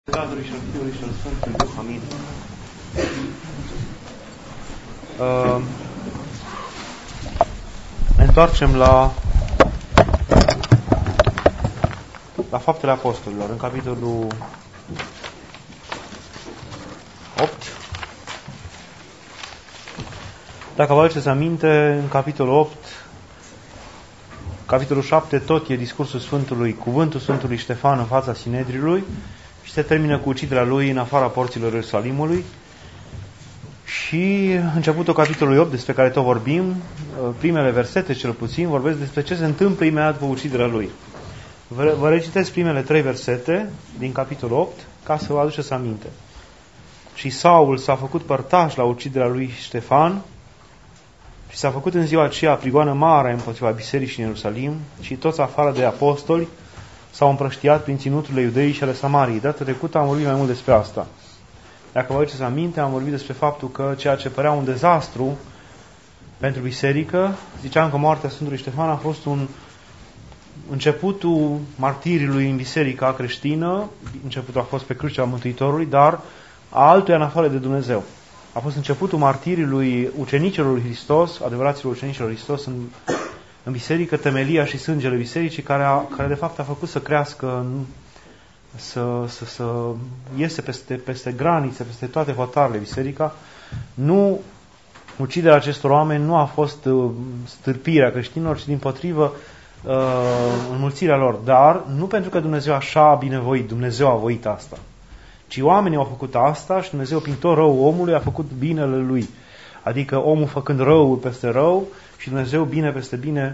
Tatălui și al Fiului și al Sfântului Duh. Amin. Ne întoarcem la Faptele Apostolilor, în capitolul 8. Dacă vă aduceți aminte, în capitolul 8, capitolul 7, tot e discursul Sfântului, cuvântul Sfântului Ștefan în fața Sinedriului și se termină cu uciderea lui în afara porților Ierusalimului. Și începutul capitolului 8, despre care tot vorbim, primele versete cel puțin, vorbesc despre ce se întâmplă imediat după uciderea lui. Vă recitez primele 3 versete din capitolul 8 ca să vă aduceți aminte. Și Saul s-a făcut părtaș la uciderea lui Ștefan și s-a făcut în ziua aceea prigoană mare împotriva bisericii în Ierusalim și toți afară de apostoli s-au împrăștiat prin ținuturile Iudeii și ale Samariei. Data trecută am vorbit mai mult despre asta. Dacă vă aduceți aminte, am vorbit despre faptul că ceea ce părea un dezastru pentru biserică, ziceam că moartea Sfântului Ștefan a fost începutul martirilui în biserica creștină, începutul a fost pe crucea Mântuitorului, dar a altuia în afară de Dumnezeu. A fost începutul martirilui ucenicilor lui Hristos, adevăraților ucenicilor lui Hristos în biserică, temelia și sângele bisericii, care de fapt a făcut să crească, să iese peste granițe, peste toate hotarele biserica. Nu, uciderea acestor oameni nu a fost stârpirea creștinilor, ci dimpotrivă înmulțirea lor. Dar nu pentru că Dumnezeu așa a binevoit, Dumnezeu a voit asta, ci oamenii au făcut asta și Dumnezeu, prin tot rău omului, a făcut binele lui. Adică omul făcând răul peste rău și Dumnezeu bine peste bine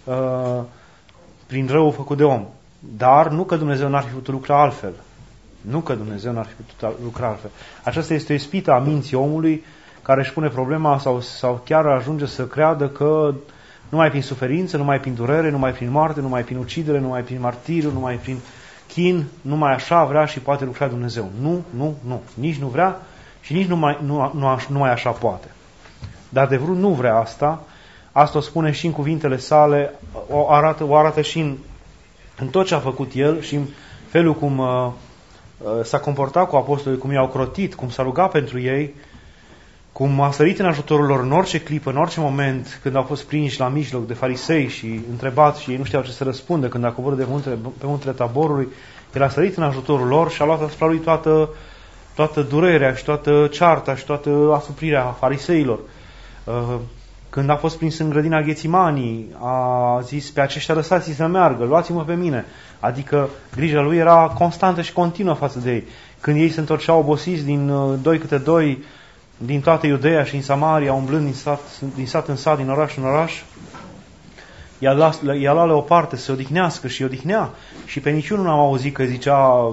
prin răul făcut de om. Dar nu că Dumnezeu n-ar fi putut lucra altfel. Nu că Dumnezeu n-ar fi putut lucra altfel. Aceasta este o ispită a minții omului care își pune problema sau chiar ajunge să creadă că numai prin suferință, numai prin durere, numai prin moarte, numai prin ucidere, numai prin martiriu, numai prin chin, numai așa vrea și poate lucra Dumnezeu. Nu. Nici nu vrea și nici numai așa poate. Dar de vrut nu vrea asta. Asta o spune și în cuvintele sale, o arată și în tot ce a făcut el și în felul cum s-a comportat cu apostolii, cum i-au crotit, cum s-a rugat pentru ei, cum a sărit în ajutorul lor în orice clipă, în orice moment, când au fost prinși la mijloc de farisei și întrebați și ei nu știau ce să răspundă când a coborât pe muntele Taborului, el a sărit în ajutorul lor și a luat asupra lui toată durerea și toată cearta și toată asuprirea fariseilor. Când a fost prins în grădina Ghețimanii, a zis: pe aceștia lăsați-i să meargă, luați-mă pe mine. Adică grija lui era constantă și continuă față de ei. Când ei se întorceau obosiți din 2 câte 2, din toată Iudeea și în Samaria, umblând din sat în sat, din oraș în oraș, i-a luat la o parte să se odihnească și odihnea. Și pe niciunul n-am auzit că zicea: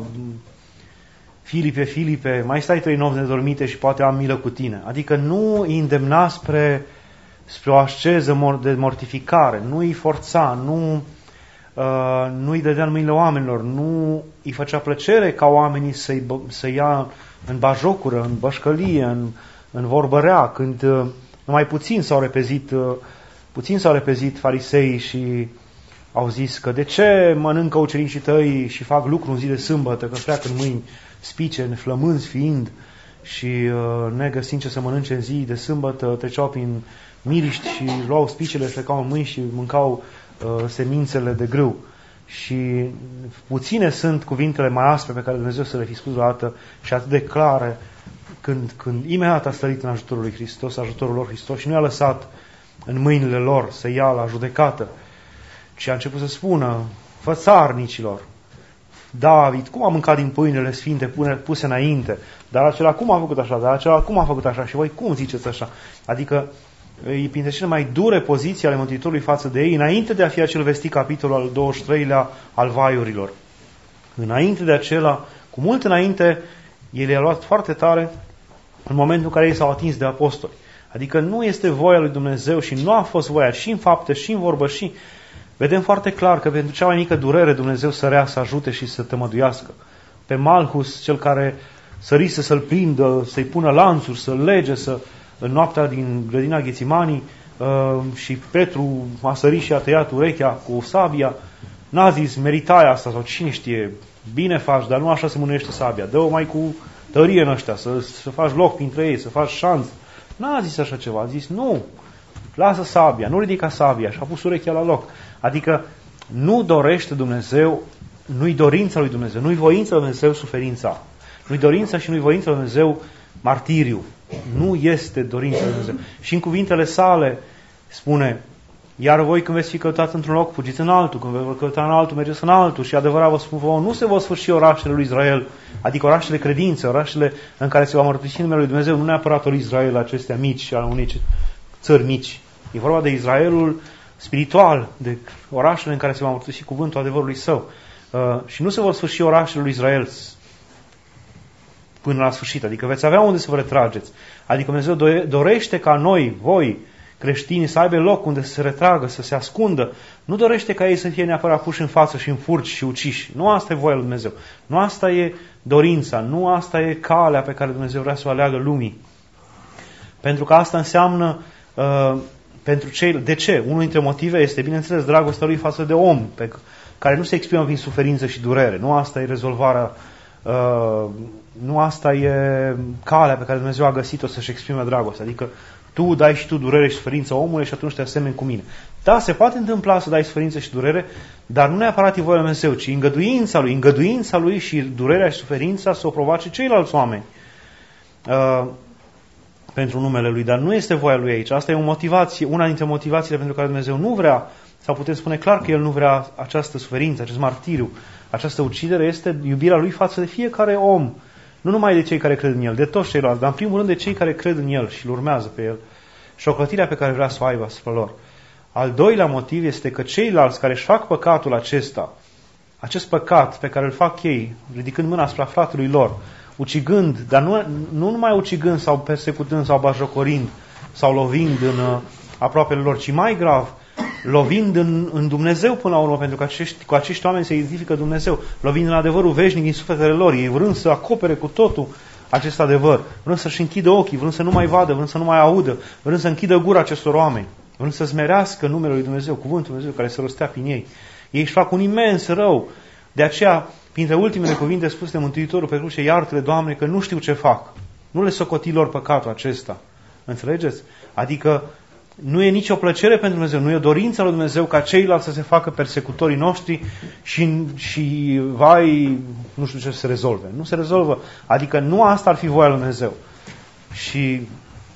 Filipe, mai stai 3 nopți nedormite și poate am milă cu tine. Adică nu îi îndemna spre o asceză de mortificare, nu îi forța, nu îi dădea în mâinile oamenilor, nu îi făcea plăcere ca oamenii să ia în bajocură, în bășcălie, în vorbărea, când numai puțin s-au repezit fariseii și au zis că de ce mănâncă ucenicii tăi și fac lucru în zi de sâmbătă, că pleacă în mâini spice, neflămânzi fiind și negăsind ce să mănânce în zi de sâmbătă, treceau prin miriști și luau spicele, plecau în mâini și mâncau semințele de grâu. Și puține sunt cuvintele mai aspre pe care Dumnezeu să le fi spus odată și atât de clare când imediat a stărit în ajutorul lui Hristos, ajutorul lor Hristos, și nu i-a lăsat în mâinile lor să ia la judecată, ci a început să spună fățarnicilor: David, cum a mâncat din pâinele sfinte puse înainte? Dar acela cum a făcut așa? Dar acela cum a făcut așa? Și voi cum ziceți așa? Adică e printre cele mai dure poziții ale Mântuitorului față de ei, înainte de a fi acel vestit capitol al 23-lea al vaiurilor. Înainte de acela, cu mult înainte, el i-a luat foarte tare în momentul în care ei s-au atins de apostoli. Adică nu este voia lui Dumnezeu și nu a fost voia și în fapte și în vorbă și... Vedem foarte clar că pentru cea mai mică durere Dumnezeu sărea să ajute și să tămăduiască. Pe Malhus, cel care sărise să-l prindă, să-i pună lanțuri, să-l lege, în noaptea din grădina Ghețimanii, și Petru a sărit și a tăiat urechea cu sabia, n-a zis: meritai asta, sau cine știe, bine faci, dar nu așa se mânuiește sabia. Dă-o mai cu tărie în ăștia, să faci loc printre ei, să faci șanț. N-a zis așa ceva, a zis nu, lasă sabia, nu ridica sabia și a pus urechea la loc. Adică nu dorește Dumnezeu, nu-i dorința lui Dumnezeu, nu-i voința lui Dumnezeu suferința. Nu-i dorința și nu-i voința lui Dumnezeu martiriu. Nu este dorința lui Dumnezeu. Și în cuvintele sale spune: iar voi când veți fi căutați într-un loc, fugiți în altul, când veți căuta în altul, mergeți în altul. Și adevărat vă spun vouă, nu se vor sfârși orașele lui Israel, adică orașele credințe, orașele în care se va mărturisi numele lui Dumnezeu, nu neapărat lui Israel acestea mici, ale unei țări mici. E vorba de Israelul spiritual, de orașele în care se va mărturisi cuvântul adevărului său. Și nu se vor sfârși orașele lui Israel până la sfârșit, adică veți avea unde să vă retrageți. Adică Dumnezeu dorește ca noi, voi, creștinii, să aibă loc unde să se retragă, să se ascundă. Nu dorește ca ei să fie neapărat puși în față și în furci și uciși. Nu asta e voia lui Dumnezeu. Nu asta e dorința. Nu asta e calea pe care Dumnezeu vrea să o aleagă lumii. Pentru că asta înseamnă pentru cei... De ce? Unul dintre motive este, bineînțeles, dragostea lui față de om, care nu se exprimă prin suferință și durere. Nu asta e rezolvarea, nu asta e calea pe care Dumnezeu a găsit-o să-și exprime dragostea. Adică tu dai și tu durere și suferință omului și atunci te asemeni cu mine. Da, se poate întâmpla să dai suferință și durere, dar nu neapărat e voia lui Dumnezeu, ci îngăduința lui și durerea și suferința să o provoace ceilalți oameni pentru numele lui. Dar nu este voia lui aici. Asta e o motivație, una dintre motivațiile pentru care Dumnezeu nu vrea, sau putem spune clar că El nu vrea această suferință, acest martiriu, această ucidere, este iubirea lui față de fiecare om. Nu numai de cei care cred în El, de toți ceilalți, dar în primul rând de cei care cred în El și îl urmează pe El. Și ocrotirea pe care vrea să o aibă asupra lor. Al doilea motiv este că ceilalți care își fac păcatul acesta, acest păcat pe care îl fac ei, ridicând mâna asupra fratelui lor, ucigând, dar nu numai ucigând sau persecutând sau bajocorind sau lovind în aproapele lor, ci mai grav, lovind în Dumnezeu până la urmă, pentru că cu acești oameni se identifică Dumnezeu, lovind în adevărul veșnic din sufletele lor, ei vrând să acopere cu totul acest adevăr, vrând să-și închidă ochii, vrând să nu mai vadă, vrând să nu mai audă, vrând să închidă gura acestor oameni, vrând să smerească numele lui Dumnezeu, cuvântul lui Dumnezeu care se rostea prin ei. Ei își fac un imens rău. De aceea, printre ultimele cuvinte spuse de Mântuitorul pe cruce, iartă-le, Doamne, că nu știu ce fac. Nu le socoti lor păcatul acesta. Înțelegeți? Adică nu e nicio plăcere pentru Dumnezeu, nu e o dorință lui Dumnezeu ca ceilalți să se facă persecutorii noștri și vai, nu știu ce se rezolve. Nu se rezolvă. Adică nu asta ar fi voia lui Dumnezeu. Și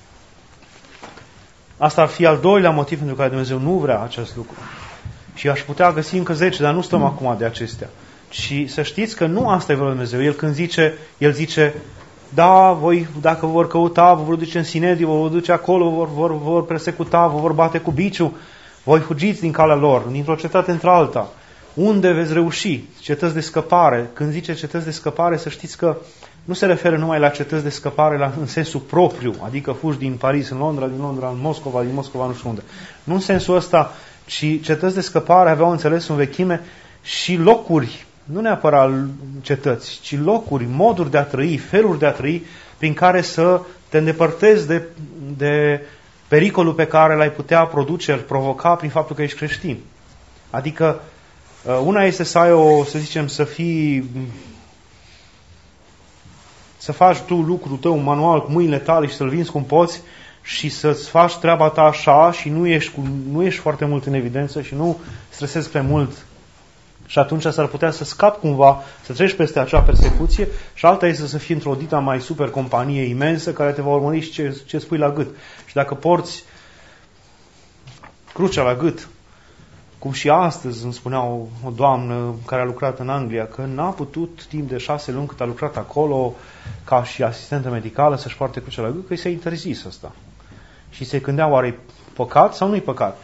asta ar fi al doilea motiv pentru care Dumnezeu nu vrea acest lucru. Și aș putea găsi încă 10, dar nu stăm acum de acestea. Și să știți că nu asta e voia lui Dumnezeu. El zice, da, voi, dacă vă vor căuta, vă vor duce în Sinedriu, vă vor duce acolo, vă vor persecuta, vă vor bate cu biciu, voi fugiți din calea lor, dintr-o cetate într-alta. Unde veți reuși? Cetăți de scăpare. Când zice cetăți de scăpare, să știți că nu se referă numai la cetăți de scăpare în sensul propriu, adică fugi din Paris în Londra, din Londra în Moscova, din Moscova nu știu unde. Nu în sensul ăsta, ci cetăți de scăpare aveau înțeles în vechime și locuri, nu neapărat cetăți, ci locuri, moduri de a trăi, feluri de a trăi, prin care să te îndepărtezi de pericolul pe care l-ai putea provoca prin faptul că ești creștin. Adică, una este să ai să faci tu lucrul tău manual cu mâinile tale și să-l vinzi cum poți și să-ți faci treaba ta așa și nu ești foarte mult în evidență și nu stresezi prea mult. Și atunci s-ar putea să scapi cumva, să treci peste acea persecuție și alta este să fii într-o dita mai super companie imensă care te va urmări și ce spui la gât. Și dacă porți crucea la gât, cum și astăzi îmi spunea o doamnă care a lucrat în Anglia, că n-a putut timp de 6 luni cât a lucrat acolo ca și asistentă medicală să-și poarte crucea la gât, că i s-a interzis asta. Și se gândea, oare e păcat sau nu-i păcat?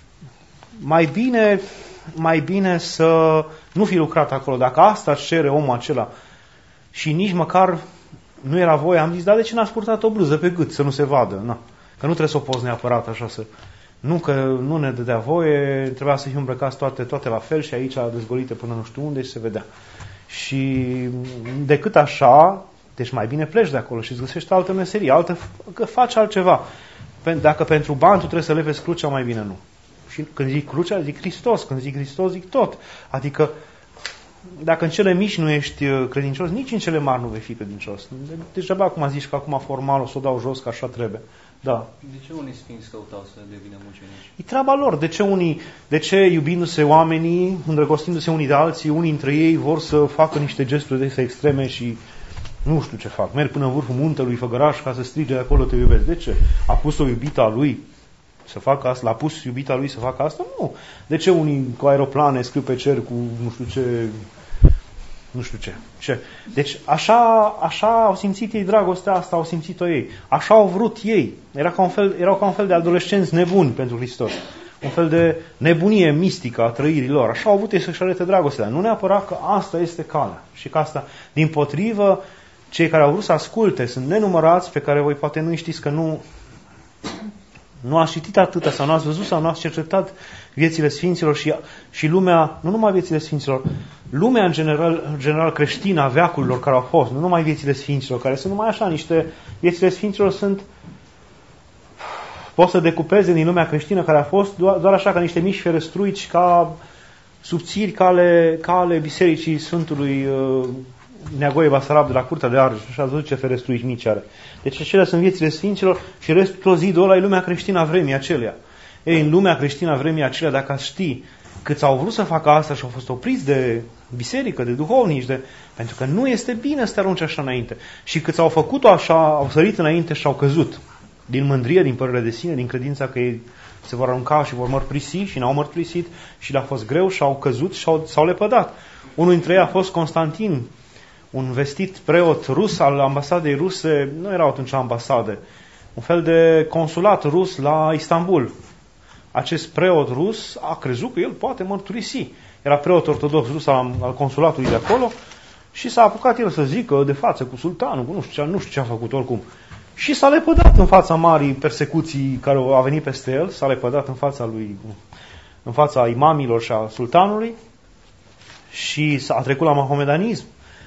Mai bine să nu fi lucrat acolo. Dacă asta își cere omul acela și nici măcar nu era voie, am zis, da, de ce n-ați purtat o bluză pe gât să nu se vadă? Na. Că nu trebuie să o poți neapărat așa să... Nu că nu ne dădea voie, trebuia să fie îmbrăcați toate la fel și aici dezgolite până nu știu unde și se vedea. Și decât așa, deci mai bine pleci de acolo și îți găsești altă meserie, că faci altceva. Dacă pentru bani tu trebuie să le vezi crucea, mai bine nu. Și când zic crucea, zic Hristos. Când zic Hristos, zic tot. Adică dacă în cele mici nu ești credincios, nici în cele mari nu vei fi credincios. Deci abia acum zici că acum formal o să o dau jos, că așa trebuie. Da. De ce unii sfinți căutau să devină mucenici? E treaba lor. De ce iubindu-se oamenii, îndrăgostindu-se unii de alții, unii dintre ei vor să facă niște gesturi de extreme și nu știu ce fac. Merg până în vârful muntelui Făgăraș ca să strige acolo te iubesc. De ce? A pus-o iubita lui să facă asta? L-a pus iubita lui să facă asta? Nu. De ce unii cu aeroplane scriu pe cer cu nu știu ce? Deci așa au simțit ei dragostea asta, au simțit-o ei. Așa au vrut ei. Erau ca un fel de adolescenți nebuni pentru Hristos. Un fel de nebunie mistică a trăirii lor. Așa au avut ei să-și arate dragostea. Nu neapărat că asta este calea. Și că asta, dimpotrivă, cei care au vrut să asculte sunt nenumărați, pe care voi poate nu știți că nu ați citit atâta sau nu ați văzut sau nu ați cercetat viețile Sfinților și lumea, nu numai viețile Sfinților, lumea în general creștină a veacurilor care au fost, nu numai viețile Sfinților, care sunt numai așa viețile Sfinților sunt, pot să decupeze din lumea creștină care a fost doar așa ca niște mici ferestruici, ca subțiri cale bisericii Sfântului Neagoe Basarab de la Curtea de Argeș, și ați văzut ce ferestruici mici are. Deci acelea sunt viețile Sfinților și restul zidul ăla e lumea creștină a vremii acelea. Ei, în lumea creștină a vremii acelea, dacă ați ști câți au vrut să facă asta și au fost opriți de biserică, de duhovnici, pentru că nu este bine să te arunci așa înainte. Și câți au făcut-o așa, au sărit înainte și au căzut. Din mândrie, din părere de sine, din credința că ei se vor arunca și vor mărturisi și n-au mărturisit și le-a fost greu și au căzut și s-au lepădat. Unul dintre ei a fost Constantin, un vestit preot rus al ambasadei ruse, nu erau atunci ambasade, un fel de consulat rus la Istanbul. Acest preot rus a crezut că el poate mărturisi. Era preot ortodox rus al consulatului de acolo și s-a apucat el să zică de față cu sultanul, cu nu știu ce a făcut oricum. Și s-a lepădat în fața marii persecuții care au venit peste el, s-a lepădat în fața imamilor și a sultanului și a trecut la mahomedanism.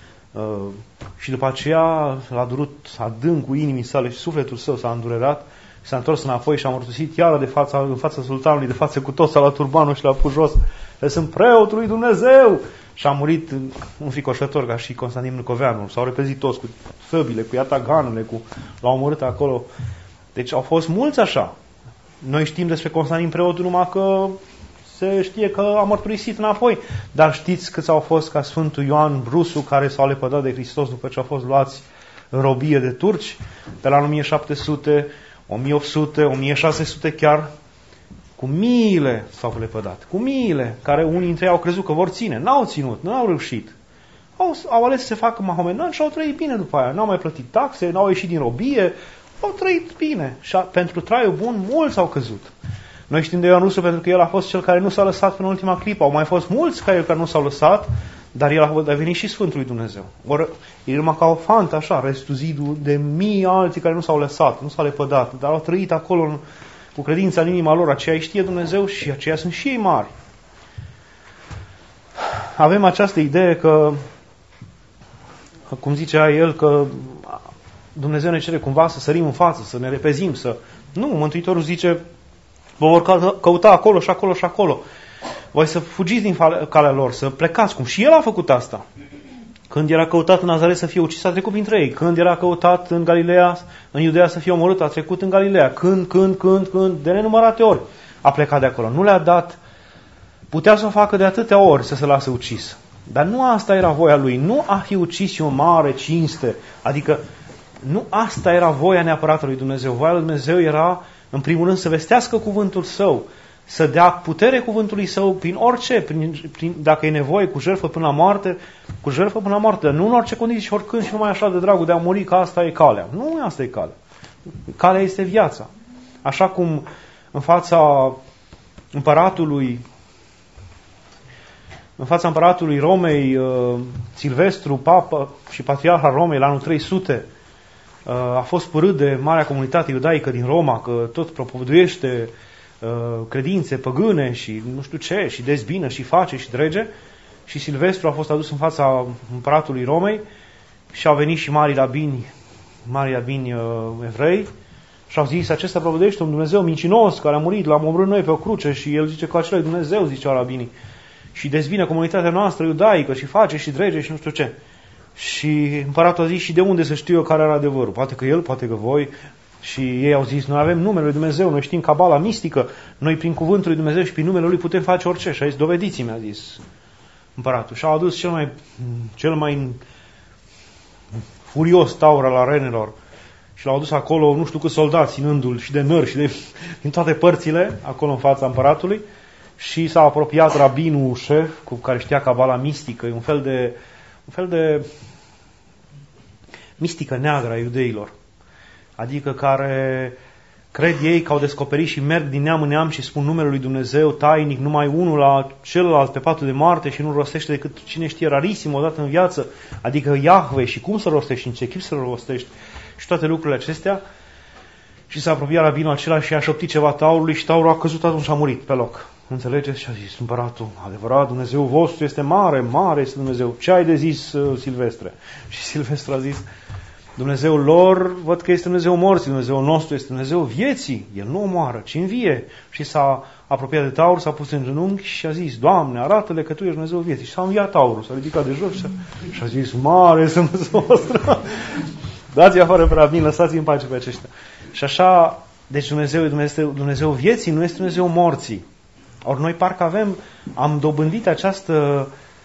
Și după aceea l-a durut adâncul inimii sale și sufletul său s-a îndurerat, s-a întors înapoi și a mărturisit iară în fața sultanului, de față cu toți, la turbanul și l-a pus jos. Sunt preotul lui Dumnezeu! Și a murit un ficoșător ca și Constantin Nucoveanu. S-au repezit toți cu săbile, cu iataganele, l-au omorât acolo. Deci au fost mulți așa. Noi știm despre Constantin preotul numai că se știe că a mărturisit înapoi. Dar știți câți au fost ca Sfântul Ioan Brusu, care s-au lepădat de Hristos după ce au fost luați în robie de turci, pe la 1700, 1800, 1600 chiar, cu miile s-au lepădat. Cu miile, care unii dintre ei au crezut că vor ține. N-au ținut, n-au reușit. Au ales să se facă mahomedani și au trăit bine după aia. N-au mai plătit taxe, n-au ieșit din robie, au trăit bine. Și pentru traiul bun, mulți au căzut. Noi știm de Ioan Rusu pentru că el a fost cel care nu s-a lăsat până în ultima clipă. Au mai fost mulți ca el care nu s-au lăsat, dar el a devenit și Sfântul lui Dumnezeu. Ori e numai ca o fantă așa, restul zidul de mii alții care nu s-au lăsat, nu s-au lepădat, dar au trăit acolo cu credința în inima lor. Aceea știe Dumnezeu și aceia sunt și ei mari. Avem această idee că, cum zicea el, că Dumnezeu ne cere cumva să sărim în față, să ne repezim, să... Nu, Mântuitorul zice, vă vor căuta acolo și acolo și acolo. Voi să fugiți din calea lor, să plecați, cum și el a făcut asta. Când era căutat în Nazaret să fie ucis, a trecut printre ei. Când era căutat în Galileea, în Iudeea să fie omorât, a trecut în Galileea. Când, de nenumărate ori a plecat de acolo. Nu le-a dat, putea să o facă de atâtea ori să se lase ucis. Dar nu asta era voia lui, nu a fi ucis o mare cinste. Adică nu asta era voia neapărat lui Dumnezeu. Voia lui Dumnezeu era, în primul rând, să vestească cuvântul său, să dea putere cuvântului său prin orice, dacă e nevoie, cu jertfă până la moarte, dar nu în orice condiții și oricând și numai așa de dragul de a muri, că asta e calea. Nu asta e calea. Calea este viața. Așa cum în fața împăratului Romei, Silvestru, papă și patriarh al Romei, la anul 300, a fost părât de marea comunitate iudaică din Roma, că tot propovăduiește credințe păgâne și nu știu ce, și dezbină și face și drege, și Silvestru a fost adus în fața împăratului Romei și au venit și mari rabini evrei și au zis, acesta propovăduiește un Dumnezeu mincinos care a murit, l-am omorât noi pe o cruce, și el zice că acela e Dumnezeu, ziceau rabinii. și dezbine comunitatea noastră iudaică și face și drege și nu știu ce. Și împăratul a zis, și de unde să știu eu care era adevărul? Poate că el, poate că voi. Și ei au zis, noi avem numele lui Dumnezeu, noi știm cabala mistică, noi prin cuvântul lui Dumnezeu și prin numele lui putem face orice. Și a zis, dovediți-mi, a zis împăratul. Și au adus cel mai furios taur al arenelor și l-au adus acolo, nu știu câți soldați, ținându-l și de nări și din toate părțile, acolo în fața împăratului. Și s-a apropiat rabinul șef, cu care știa cabala mistică, un fel de mistică neagră a iudeilor. Adică care cred ei că au descoperit și merg din neam în neam și spun numele lui Dumnezeu tainic, numai unul la celălalt pe patul de moarte și nu rostește decât cine știe rarisim odată în viață, adică Iahve, și cum să rostești, în ce chip să rostești și toate lucrurile acestea. Și s-a apropiat rabinul acela și a șoptit ceva taurului și taurul a căzut atunci și a murit pe loc. Înțelegeți? Și a zis împăratul, adevărat, Dumnezeu vostru este mare, mare este Dumnezeu. Ce ai de zis, Silvestre? Și Silvestre a zis, Dumnezeul lor, văd că este Dumnezeu morții, Dumnezeul nostru este Dumnezeu vieții. El nu omoară, ci învie. Și s-a apropiat de taur, s-a pus în genunchi și a zis, Doamne, arată-le că Tu ești Dumnezeu vieții. Și s-a înviat taurul, s-a ridicat de jos și a zis, mare este Dumnezeu vostru. Dați-i afară pe rabin, lăsați-i în pace pe aceștia. Și așa, deci Dumnezeu este Dumnezeu vieții, nu este Dumnezeu morții. Ori noi parcă am dobândit această,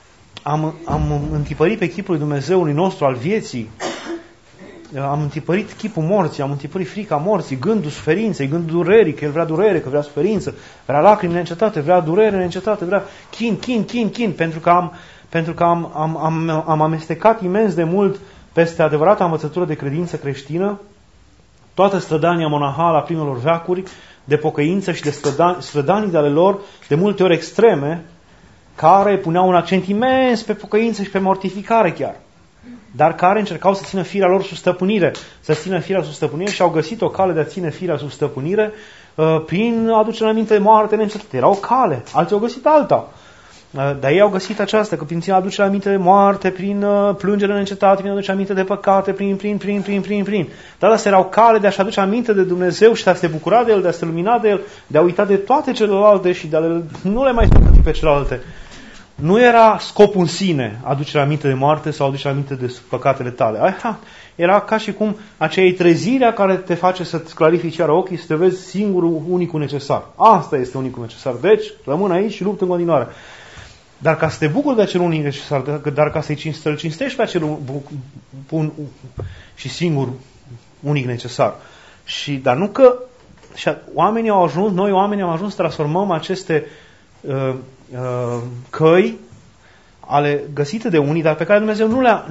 am întipărit pe chipul lui Dumnezeului nostru al vieții, am întipărit chipul morții, am întipărit frica morții, gândul suferinței, gândul durerii, că El vrea durere, că vrea suferință, vrea lacrimi neîncetate, vrea durere neîncetate, vrea chin, pentru că am amestecat imens de mult peste adevărata învățătură de credință creștină, toată strădania monahală a primelor veacuri, de pocăință și de strădanii de ale lor, de multe ori extreme, care puneau un accent imens pe pocăință și pe mortificare chiar, dar care încercau să țină firea lor sub stăpânire, și au găsit o cale de a ține firea sub stăpânire prin aducerea aminte de moarte neîncetată. Era o cale, alții au găsit alta. Dar ei au găsit aceasta, că prin aducerea aminte de moarte, prin plângere neîncetată, prin aducerea aminte de păcate, prin. Dar astea erau cale de a-și aduce aminte de Dumnezeu și de a se bucura de El, de a se lumina de El, de a uita de toate celelalte și de a nu le mai spune pe celelalte. Nu era scopul în sine aducerea aminte de moarte sau aducerea aminte de păcatele tale. Era ca și cum aceea trezirea care te face să-ți clarifici iară ochii, să te vezi singurul, unicul necesar. Asta este unicul necesar. Deci, rămân aici și lupt în continuare. Dar ca să te bucuri de acel unic necesar, dar ca să-l cinstești pe acel bun și singur unic necesar. Dar nu că oamenii au ajuns să transformăm aceste căi găsite de unii, dar pe care Dumnezeu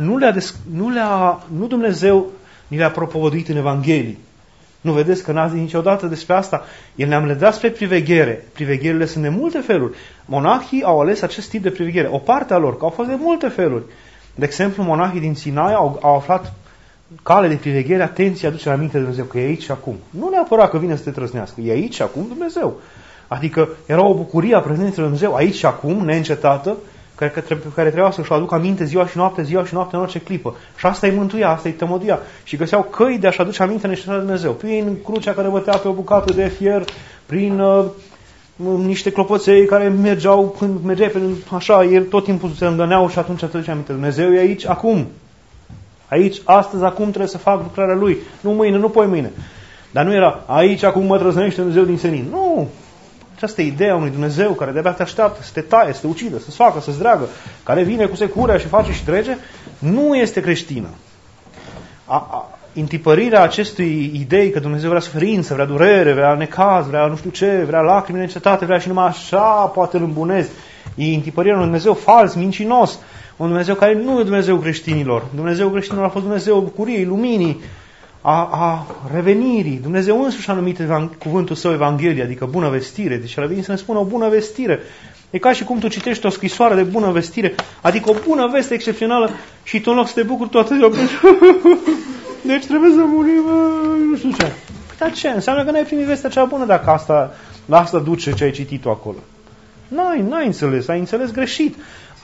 nu Dumnezeu ni le-a propovăduit în Evanghelii. Nu vedeți că n-a zis niciodată despre asta? El ne-a ledat spre priveghere. Privegherile sunt de multe feluri. Monahii au ales acest tip de priveghere. O parte a lor, că au fost de multe feluri. De exemplu, monahii din Sinai au aflat cale de priveghere, atenție, aducerea aminte de Dumnezeu, că e aici și acum. Nu neapărat că vine să te trăsnească, e aici și acum Dumnezeu. Adică era o bucurie a prezenței lui Dumnezeu aici și acum, neîncetată, care trebuia să-și aducă aminte ziua și noapte în orice clipă. Și asta îi mântuia, asta îi tămăduia. Și găseau căi de a-și aduce aminte necesară de Dumnezeu. Prin crucea care bătea pe o bucată de fier, prin niște clopoței care mergeau, când mergeai pe așa, el tot timpul se îndăneau și atunci aduce aminte. Dumnezeu e aici, acum. Aici, astăzi, acum trebuie să fac lucrarea Lui. Nu mâine, nu poi mâine. Dar nu era, aici, acum mă trăznește Dumnezeu din senin. Nu! Această idee a unui Dumnezeu care de-abia te așteaptă să te taie, să te ucidă, să-ți facă, să-ți dreagă, care vine cu securea și face și trece, nu este creștină. Întipărirea acestui idei că Dumnezeu vrea suferință, vrea durere, vrea necaz, vrea nu știu ce, vrea lacrimi neîncetate, vrea și numai așa poate îl îmbunezi. E întipărirea unui Dumnezeu fals, mincinos, un Dumnezeu care nu e Dumnezeu creștinilor. Dumnezeu creștinilor a fost Dumnezeu bucuriei, luminii, a revenirii. Dumnezeu însuși a numit cuvântul său Evanghelie, adică bună vestire. Deci a venit să ne spună o bună vestire. E ca și cum tu citești o scrisoare de bună vestire, adică o bună veste excepțională și tu în loc să te bucuri toată ziua. Deci trebuie să murim, nu știu ce. Dar ce? Înseamnă că n-ai primit vestea cea bună dacă la asta duce ce ai citit-o acolo. N-ai înțeles, ai înțeles greșit.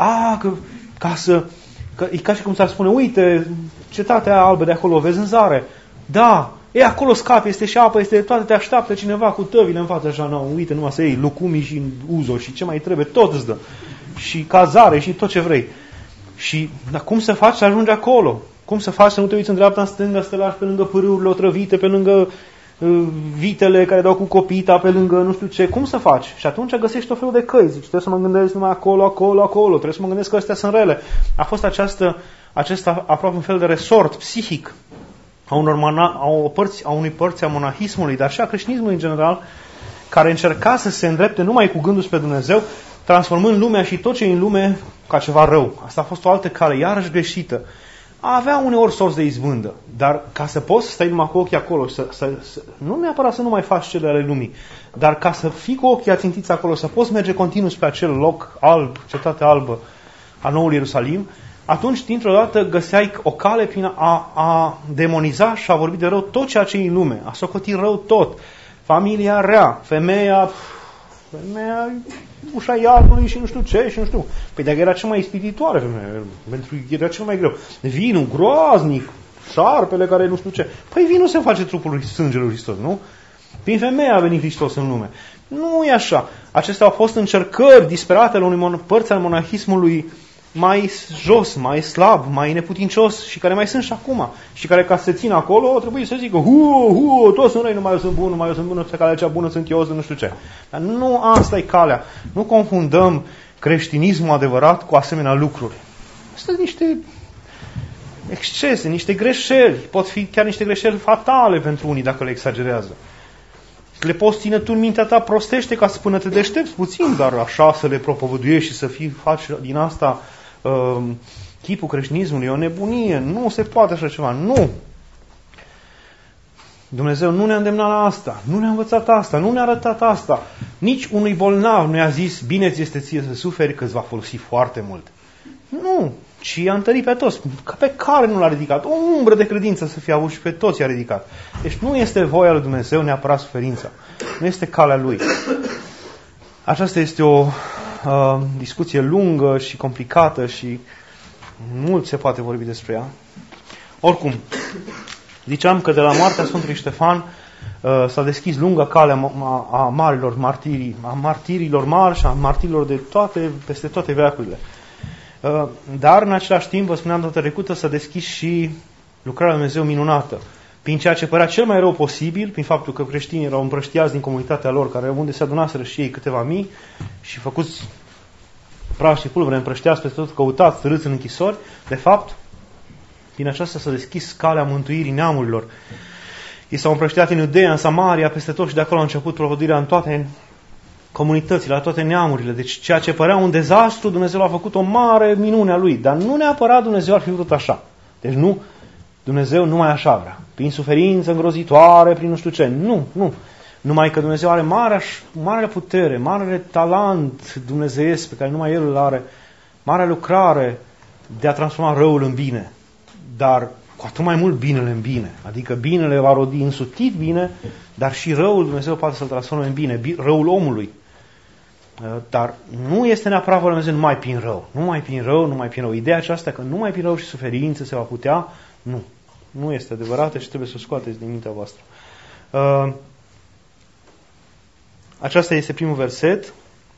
Că e ca și cum s-ar spune, uite, cetatea albă de acolo, o vezi în zare. Da, acolo scapi, este și apă, este toate, te așteaptă cineva cu tăvile în față, așa, uite, numai să iei lucumii și uzo și ce mai trebuie, tot îți dă. și cazare și tot ce vrei. Și dar cum să faci să ajungi acolo? Cum să faci să nu te uiți în dreapta, în stânga, să te lași pe lângă pârâurile otrăvite, pe lângă vitele care dau cu copita, pe lângă nu știu ce, cum să faci? Și atunci găsești tot felul de căi, zici, trebuie să mă gândesc numai acolo, trebuie să mă gândesc că astea sunt rele. A fost acesta aproape un fel de resort psihic a unei părți a monahismului, dar și a creștinismului în general, care încerca să se îndrepte numai cu gândul spre Dumnezeu, transformând lumea și tot ce e în lume ca ceva rău. Asta a fost o altă cale, iarăși greșită. Avea uneori sorți de izbândă, dar ca să poți să stai numai cu ochii acolo, nu neapărat să nu mai faci cele ale lumii, dar ca să fii cu ochii ațintiți acolo, să poți merge continuu spre acel loc alb, cetatea albă a noului Ierusalim, atunci, dintr-o dată, găseai o cale prin a demoniza și a vorbi de rău tot ceea ce e în lume, a socoti rău tot. Familia rea, femeia ușa iadului și nu știu ce și nu știu. Păi dacă era cea mai ispititoare femeie, pentru că era cel mai greu. Vinul groaznic, șarpele care nu știu ce. Păi vinul se face trupul sângelui Hristos, nu? Prin femeia a venit Hristos în lume. Nu e așa. Acestea au fost încercări disperate ale unui părți al monahismului mai jos, mai slab, mai neputincios și care mai sunt și acum. Și care ca să se țină acolo trebuie să zică toți sunt răi, numai eu sunt bun, pe calea cea bună sunt eu, nu știu ce. Dar nu asta e calea. Nu confundăm creștinismul adevărat cu asemenea lucruri. Astea sunt niște excese, niște greșeli. Pot fi chiar niște greșeli fatale pentru unii dacă le exagerează. Le poți ține tu în mintea ta prostește ca să până te deștepți puțin, dar așa să le propovăduiești și să faci din asta chipul creștinismului, e o nebunie, nu se poate așa ceva, nu! Dumnezeu nu ne-a îndemnat la asta, nu ne-a învățat asta, nu ne-a arătat asta, nici unui bolnav nu i-a zis, bine ți este ție să suferi că îți va folosi foarte mult. Nu, ci i-a întărit pe toți, pe care nu l-a ridicat, o umbră de credință să fie avut și pe toți i-a ridicat. Deci nu este voia lui Dumnezeu neapărat suferința, nu este calea Lui. Aceasta este o discuție lungă și complicată și mult se poate vorbi despre ea. Oricum, ziceam că de la moartea Sfântului Ștefan s-a deschis lunga cale a marilor martirii, a martirilor mari și a martirilor de peste toate veacurile. Dar în același timp, vă spuneam data trecută, s-a deschis și lucrarea lui Dumnezeu minunată. Prin ceea ce părea cel mai rău posibil, prin faptul că creștinii erau împrăștiați din comunitatea lor, unde se adunaseră și ei câteva mii și făcuți prași și pulbere, împrăștiați peste tot, căutați, târâți în închisori, de fapt, prin aceasta s-a deschis calea mântuirii neamurilor. Ei s-au împrăștiat în Iudeea, în Samaria, peste tot și de acolo a început propovăduirea în toate comunitățile, la toate neamurile. Deci ceea ce părea un dezastru, Dumnezeu a făcut o mare minune a Lui, dar nu neapărat Dumnezeu ar fi vrut așa. Deci nu, Dumnezeu numai așa vrea. Prin suferință îngrozitoare, prin nu știu ce. Nu. Numai că Dumnezeu are mare putere, mare talent dumnezeiesc pe care numai El îl are, mare lucrare de a transforma răul în bine. Dar cu atât mai mult binele în bine. Adică binele va rodi însutit bine, dar și răul Dumnezeu poate să-l transforme în bine, răul omului. Dar nu este neapărat voia Dumnezeu numai prin rău. Numai prin rău. Ideea aceasta că numai prin rău și suferință se va putea, nu este adevărată și trebuie să o scoateți din mintea voastră. Aceasta este primul verset.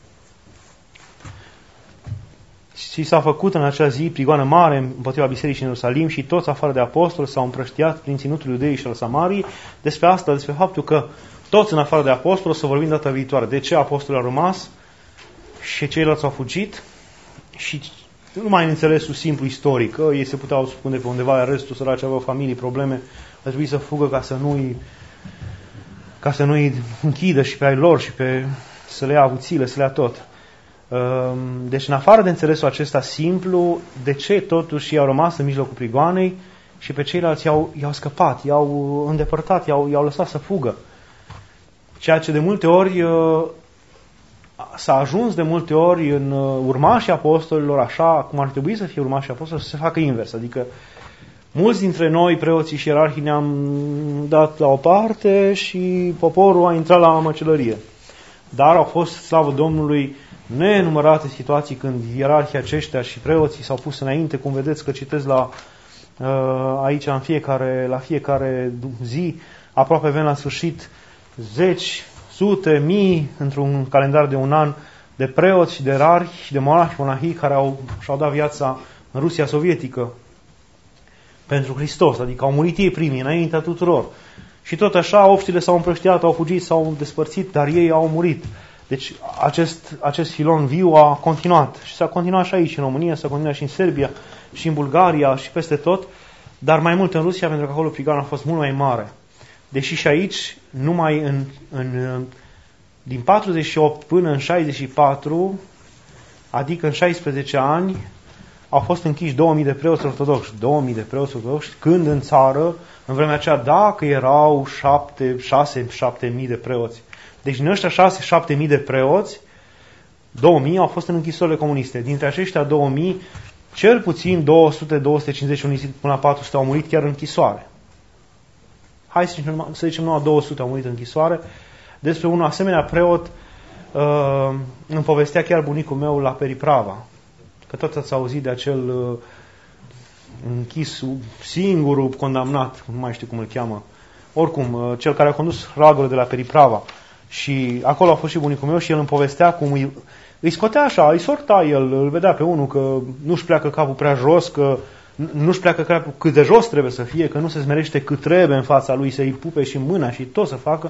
Și s-a făcut în acea zi prigoană mare împotriva bisericii în Ierusalim și toți afară de apostoli s-au împrăștiat prin ținutul Iudeii și al Samariei. Despre faptul că toți în afară de apostoli să vorbim data viitoare. De ce apostolii au rămas și ceilalți au fugit? Și nu mai în înțelesul simplu istoric, că ei se puteau spune pe undeva, restul săraci aveau familii, probleme, ar trebui să fugă ca să nu-i închidă și pe ai lor și să le ia avuțiile, să le ia tot. Deci în afară de înțelesul acesta simplu, de ce totuși i-au rămas în mijlocul prigoanei și pe ceilalți i-au scăpat, i-au îndepărtat, i-au lăsat să fugă. Ceea ce de multe ori s-a ajuns de multe ori în urmașii apostolilor, așa cum ar trebui să fie urmașii apostolilor, să se facă invers. Adică mulți dintre noi, preoții și ierarhii, ne-am dat la o parte și poporul a intrat la măcelărie. Dar au fost, slavă Domnului, nenumărate situații când ierarhii aceștia și preoții s-au pus înainte, cum vedeți că citesc aici la fiecare zi, aproape avem la sfârșit zeci, sute, mii, într-un calendar de un an, de preoți și de rari și de monahi, monahii care și-au dat viața în Rusia sovietică pentru Hristos, adică au murit ei primii, înaintea tuturor. Și tot așa, obștile s-au împrăștiat, au fugit, s-au despărțit, dar ei au murit. Deci acest filon viu a continuat. Și s-a continuat și aici, în România, s-a continuat și în Serbia, și în Bulgaria, și peste tot, dar mai mult în Rusia, pentru că acolo prigoana a fost mult mai mare. Deși și aici, numai din 48 până în 64, adică în 16 ani, au fost închiși 2000 de preoți ortodoxi. 2000 de preoți ortodoxi, când în țară, în vremea aceea, dacă erau 6-7 mii de preoți. Deci din ăștia 6-7 mii de preoți, 2000 au fost în închisorile comuniste. Dintre aceștia 2000, cel puțin 200-250, până la 400 au murit chiar în închisoare. Hai să zicem numai 200 au murit în închisoare. Despre un asemenea preot îmi povestea chiar bunicul meu la Periprava. Că tot ați auzit de acel închis, singurul condamnat, nu mai știu cum îl cheamă, oricum, cel care a condus radurile de la Periprava. Și acolo a fost și bunicul meu și el îmi povestea cum îi scotea așa, îi sorta el, îl vedea pe unul că nu-și pleacă capul prea jos, că nu-și pleacă capul cât de jos trebuie să fie, că nu se smerește cât trebuie în fața lui, să-i pupe și mâna și tot să facă.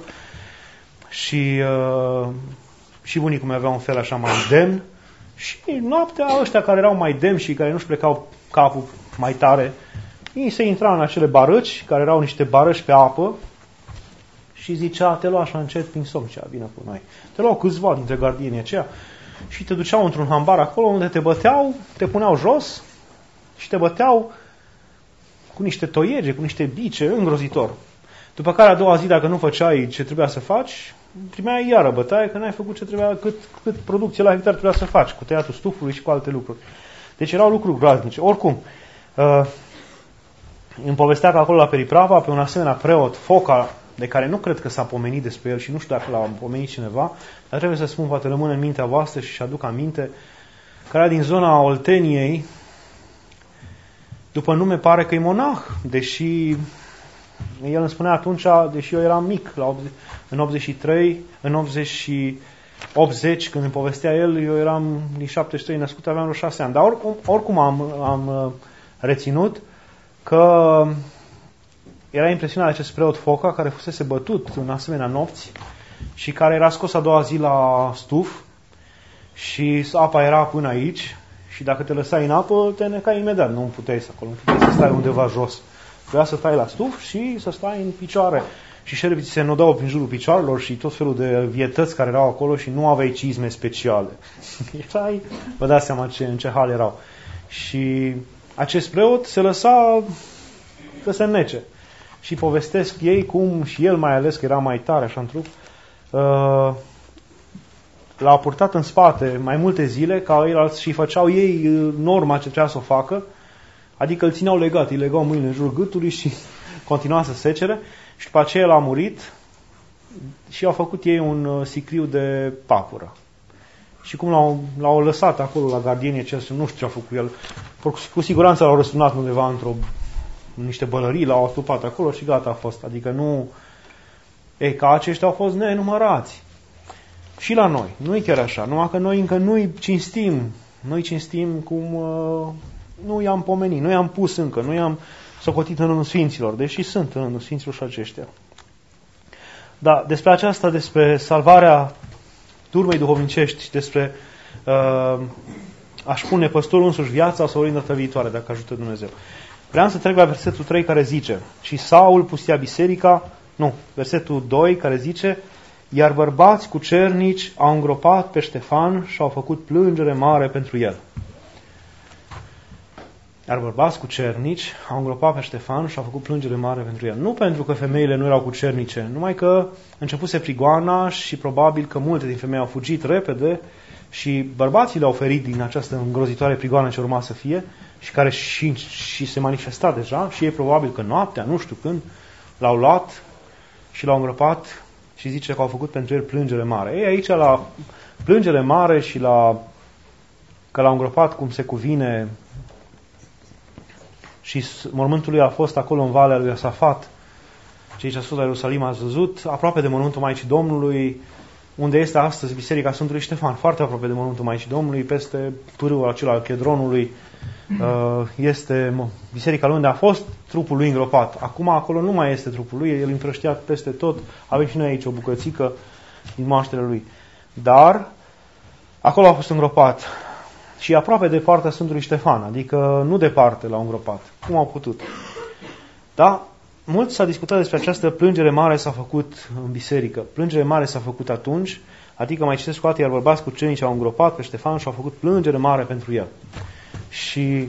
Și bunicul meu avea un fel așa mai demn. Și noaptea ăștia care erau mai demni și care nu-și plecau capul mai tare, ei se intra în acele barăci, care erau niște barăci pe apă, și zicea, te lua așa încet prin somn, zicea, vină cu noi. Te luau câțiva dintre gardienii aceia și te duceau într-un hambar acolo unde te băteau, te puneau jos și te băteau cu niște toiege, cu niște bice, îngrozitor. După care a doua zi, dacă nu făceai ce trebuia să faci, primeai iară bătaie, că n-ai făcut ce trebuia, cât producție la hectar trebuia să faci, cu tăiatul stufului și cu alte lucruri. Deci erau lucruri groaznice. Oricum, îmi povestea că acolo la Periprava, pe un asemenea preot, Foca, de care nu cred că s-a pomenit despre el și nu știu dacă l-a pomenit cineva, dar trebuie să spun, poate rămâne în mintea voastră și aduc aminte, că era din zona Olteniei, după nume pare că e monah, deși el îmi spunea atunci, deși eu eram mic, în 83, în 80, când îmi povestea el, eu eram din 73 născut, aveam vreo 6 ani. Dar oricum am reținut că era impresionat de acest preot Foca, care fusese bătut în asemenea nopți și care era scos a doua zi la stuf și apa era până aici și dacă te lăsai în apă, te necai imediat, nu puteai să acolo, nu puteai să stai undeva jos. Trebuia să stai la stuf și să stai în picioare. Și șerpii se nodau prin jurul picioarelor și tot felul de vietăți care erau acolo și nu aveai cizme speciale. Vă dați seama în ce hal erau. Și acest preot se lăsa să se înnece. Și povestesc ei cum, și el mai ales, că era mai tare așa în trup, l-a purtat în spate mai multe zile, ca ei și făceau ei norma ce trebuia să o facă, adică îl țineau legat, îi legau mâinile în jurul gâtului și continua să secere. Și după aceea l-a murit și au făcut ei un sicriu de papură. Și cum l-au lăsat acolo la gardienie, nu știu ce a făcut el, cu siguranță l-au răsunat undeva în niște bălării, l-au astupat acolo și gata a fost. Adică nu... Ei, ca aceștia au fost nenumărați. Și la noi. Nu e chiar așa. Numai că noi încă nu-i cinstim. Noi cinstim cum nu i-am pomenit, nu i-am pus încă, nu i-am socotit în rândul Sfinților, deși sunt în rândul Sfinților și aceștia. Da, despre aceasta, despre salvarea turmei duhovnicești, despre aș pune păstorul însuși viața sau în data viitoare, dacă ajută Dumnezeu. Vreau să trec la versetul 3 care zice, și Saul pustia biserica, versetul 2 care zice, iar bărbați cucernici au îngropat pe Ștefan și au făcut plângere mare pentru el. Iar bărbați cucernici au îngropat pe Ștefan și au făcut plângere mare pentru el. Nu pentru că femeile nu erau cucernice, numai că începuse prigoana și probabil că multe din femei au fugit repede și bărbații le-au oferit din această îngrozitoare prigoană ce urma să fie și care și se manifesta deja și ei probabil că noaptea, nu știu când, l-au luat și l-au îngropat și zice că au făcut pentru el plângere mare. Ei aici la plângere mare și că l-au îngropat cum se cuvine și mormântul lui a fost acolo în Valea lui Iosafat. Cei ce a sus la Ierusalim ați văzut, aproape de mormântul Maicii Domnului, unde este astăzi Biserica Sfântului Ștefan, foarte aproape de mormântul Maicii Domnului, peste pârâul acela al Chedronului, este biserica lui unde a fost trupul lui îngropat. Acum acolo nu mai este trupul lui, el împrăștiat peste tot, avem și noi aici o bucățică din moaștele lui. Dar acolo a fost îngropat și aproape de partea Sfântului Ștefan, adică nu departe l-au îngropat. Cum au putut? Da? Mult s-a discutat despre această plângere mare s-a făcut în biserică. Plângere mare s-a făcut atunci, adică mai citesc cu atât, iar bărbați cu cenii ce au îngropat pe Ștefan și au făcut plângere mare pentru el. Și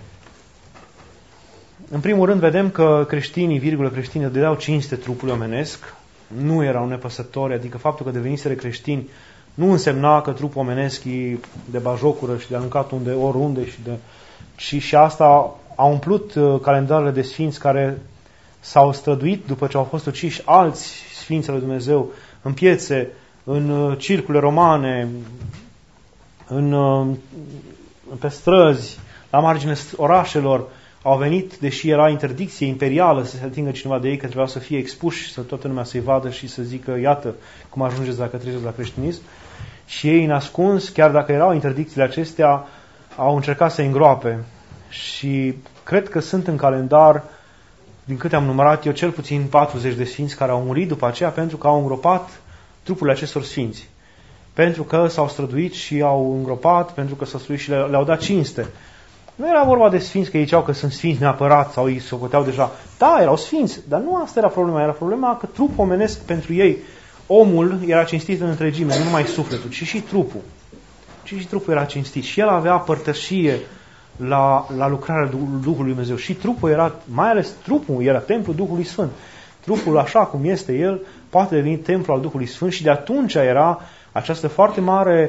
în primul rând vedem că creștinii dădeau cinste trupului omenesc, nu erau nepăsători, adică faptul că deveniseră creștini nu însemna că trupul omenesc e de bajocură și de aruncat oriunde și asta a umplut calendarele de sfinți care s-au străduit după ce au fost uciși alți sfinți al lui Dumnezeu în piețe, în circule romane, pe străzi, la marginea orașelor, au venit, deși era interdicție imperială să se atingă cineva de ei, că trebuia să fie expuși, să toată lumea să-i vadă și să zică, iată cum ajungeți dacă treceți la creștinism. Și ei, nascuns, chiar dacă erau interdicțiile acestea, au încercat să-i îngroape. Și cred că sunt în calendar, din câte am numărat eu, cel puțin 40 de sfinți care au murit după aceea pentru că au îngropat trupurile acestor sfinți. Pentru că s-au străduit și au îngropat, pentru că s-au străduit și le-au dat cinste. Nu era vorba de sfinți că ziceau că sunt sfinți neapărat sau îi socoteau deja. Da, erau sfinți, dar nu asta era problema. Era problema că trupul omenesc pentru ei, omul era cinstit în întregime, nu numai sufletul, ci și trupul. Și trupul era cinstit. Și el avea părtășie la lucrarea Duhului Dumnezeu. Și trupul era, mai ales trupul, era templul Duhului Sfânt. Trupul, așa cum este el, poate deveni templul al Duhului Sfânt și de atunci era această foarte mare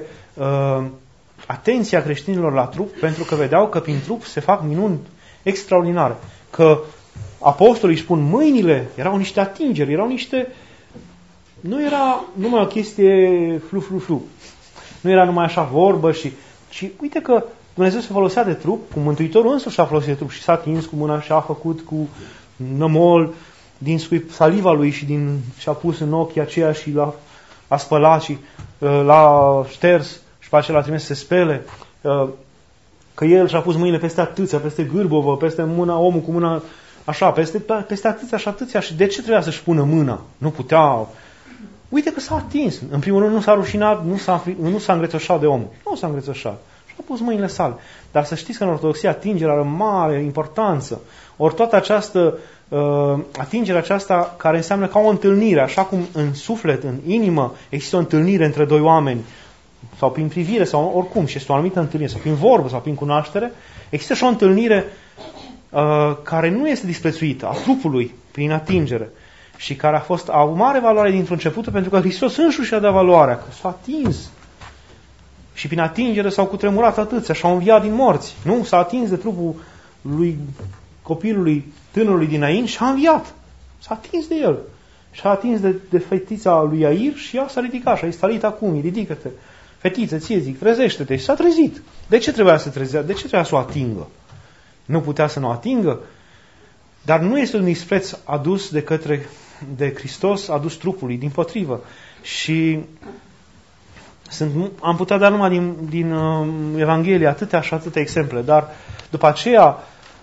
atenția creștinilor la trup, pentru că vedeau că prin trup se fac minuni extraordinare. Că apostolii își spun mâinile, erau niște atingeri, erau niște... Nu era numai o chestie flu. Nu era numai așa vorbă și uite că Dumnezeu se folosea de trup, cum Mântuitorul însuși a folosit de trup și s-a atins cu mâna și a făcut cu nămol din saliva lui și a pus în ochii aceia și l-a spălat și l-a șters și pe aceea l-a trimis să se spele. Că el și-a pus mâinile peste atâția, peste gârbovă, peste mâna, omul cu mâna așa, peste atâția și atâția. Și de ce trebuia să-și pună mâna? Nu puteau. Uite că s-a atins. În primul rând nu s-a rușinat, nu s-a îngrețășat de om. Nu s-a îngrețășat. Și-a pus mâinile sale. Dar să știți că în Ortodoxie atingerea are mare importanță. Ori toată această atingerea aceasta care înseamnă ca o întâlnire, așa cum în suflet, în inimă, există o întâlnire între doi oameni, sau prin privire, sau oricum, și este o anumită întâlnire, sau prin vorbă, sau prin cunoaștere, există și o întâlnire care nu este disprețuită, a trupului, prin atingere, și care a avut mare valoare dintr-un început, pentru că Hristos însuși a dat valoarea, că s-a atins. Și prin atingere s-au cutremurat atâția și au înviat din morți. Nu? S-a atins de trupul lui copilului, tânărului dinainte și a înviat. S-a atins de el. Și a atins de fetița lui Iair și ea s-a ridicat și a stalit acum, ridică-te. Fetiță, ție zic, trezește-te. Și s-a trezit. De ce trebuia să trezea? De ce trebuia să o atingă? Nu putea să nu o atingă? Dar nu este un dispreț adus de Hristos, adus trupului, dimpotrivă. Și am putea da numai din Evanghelie atâtea și atâtea exemple, dar după aceea,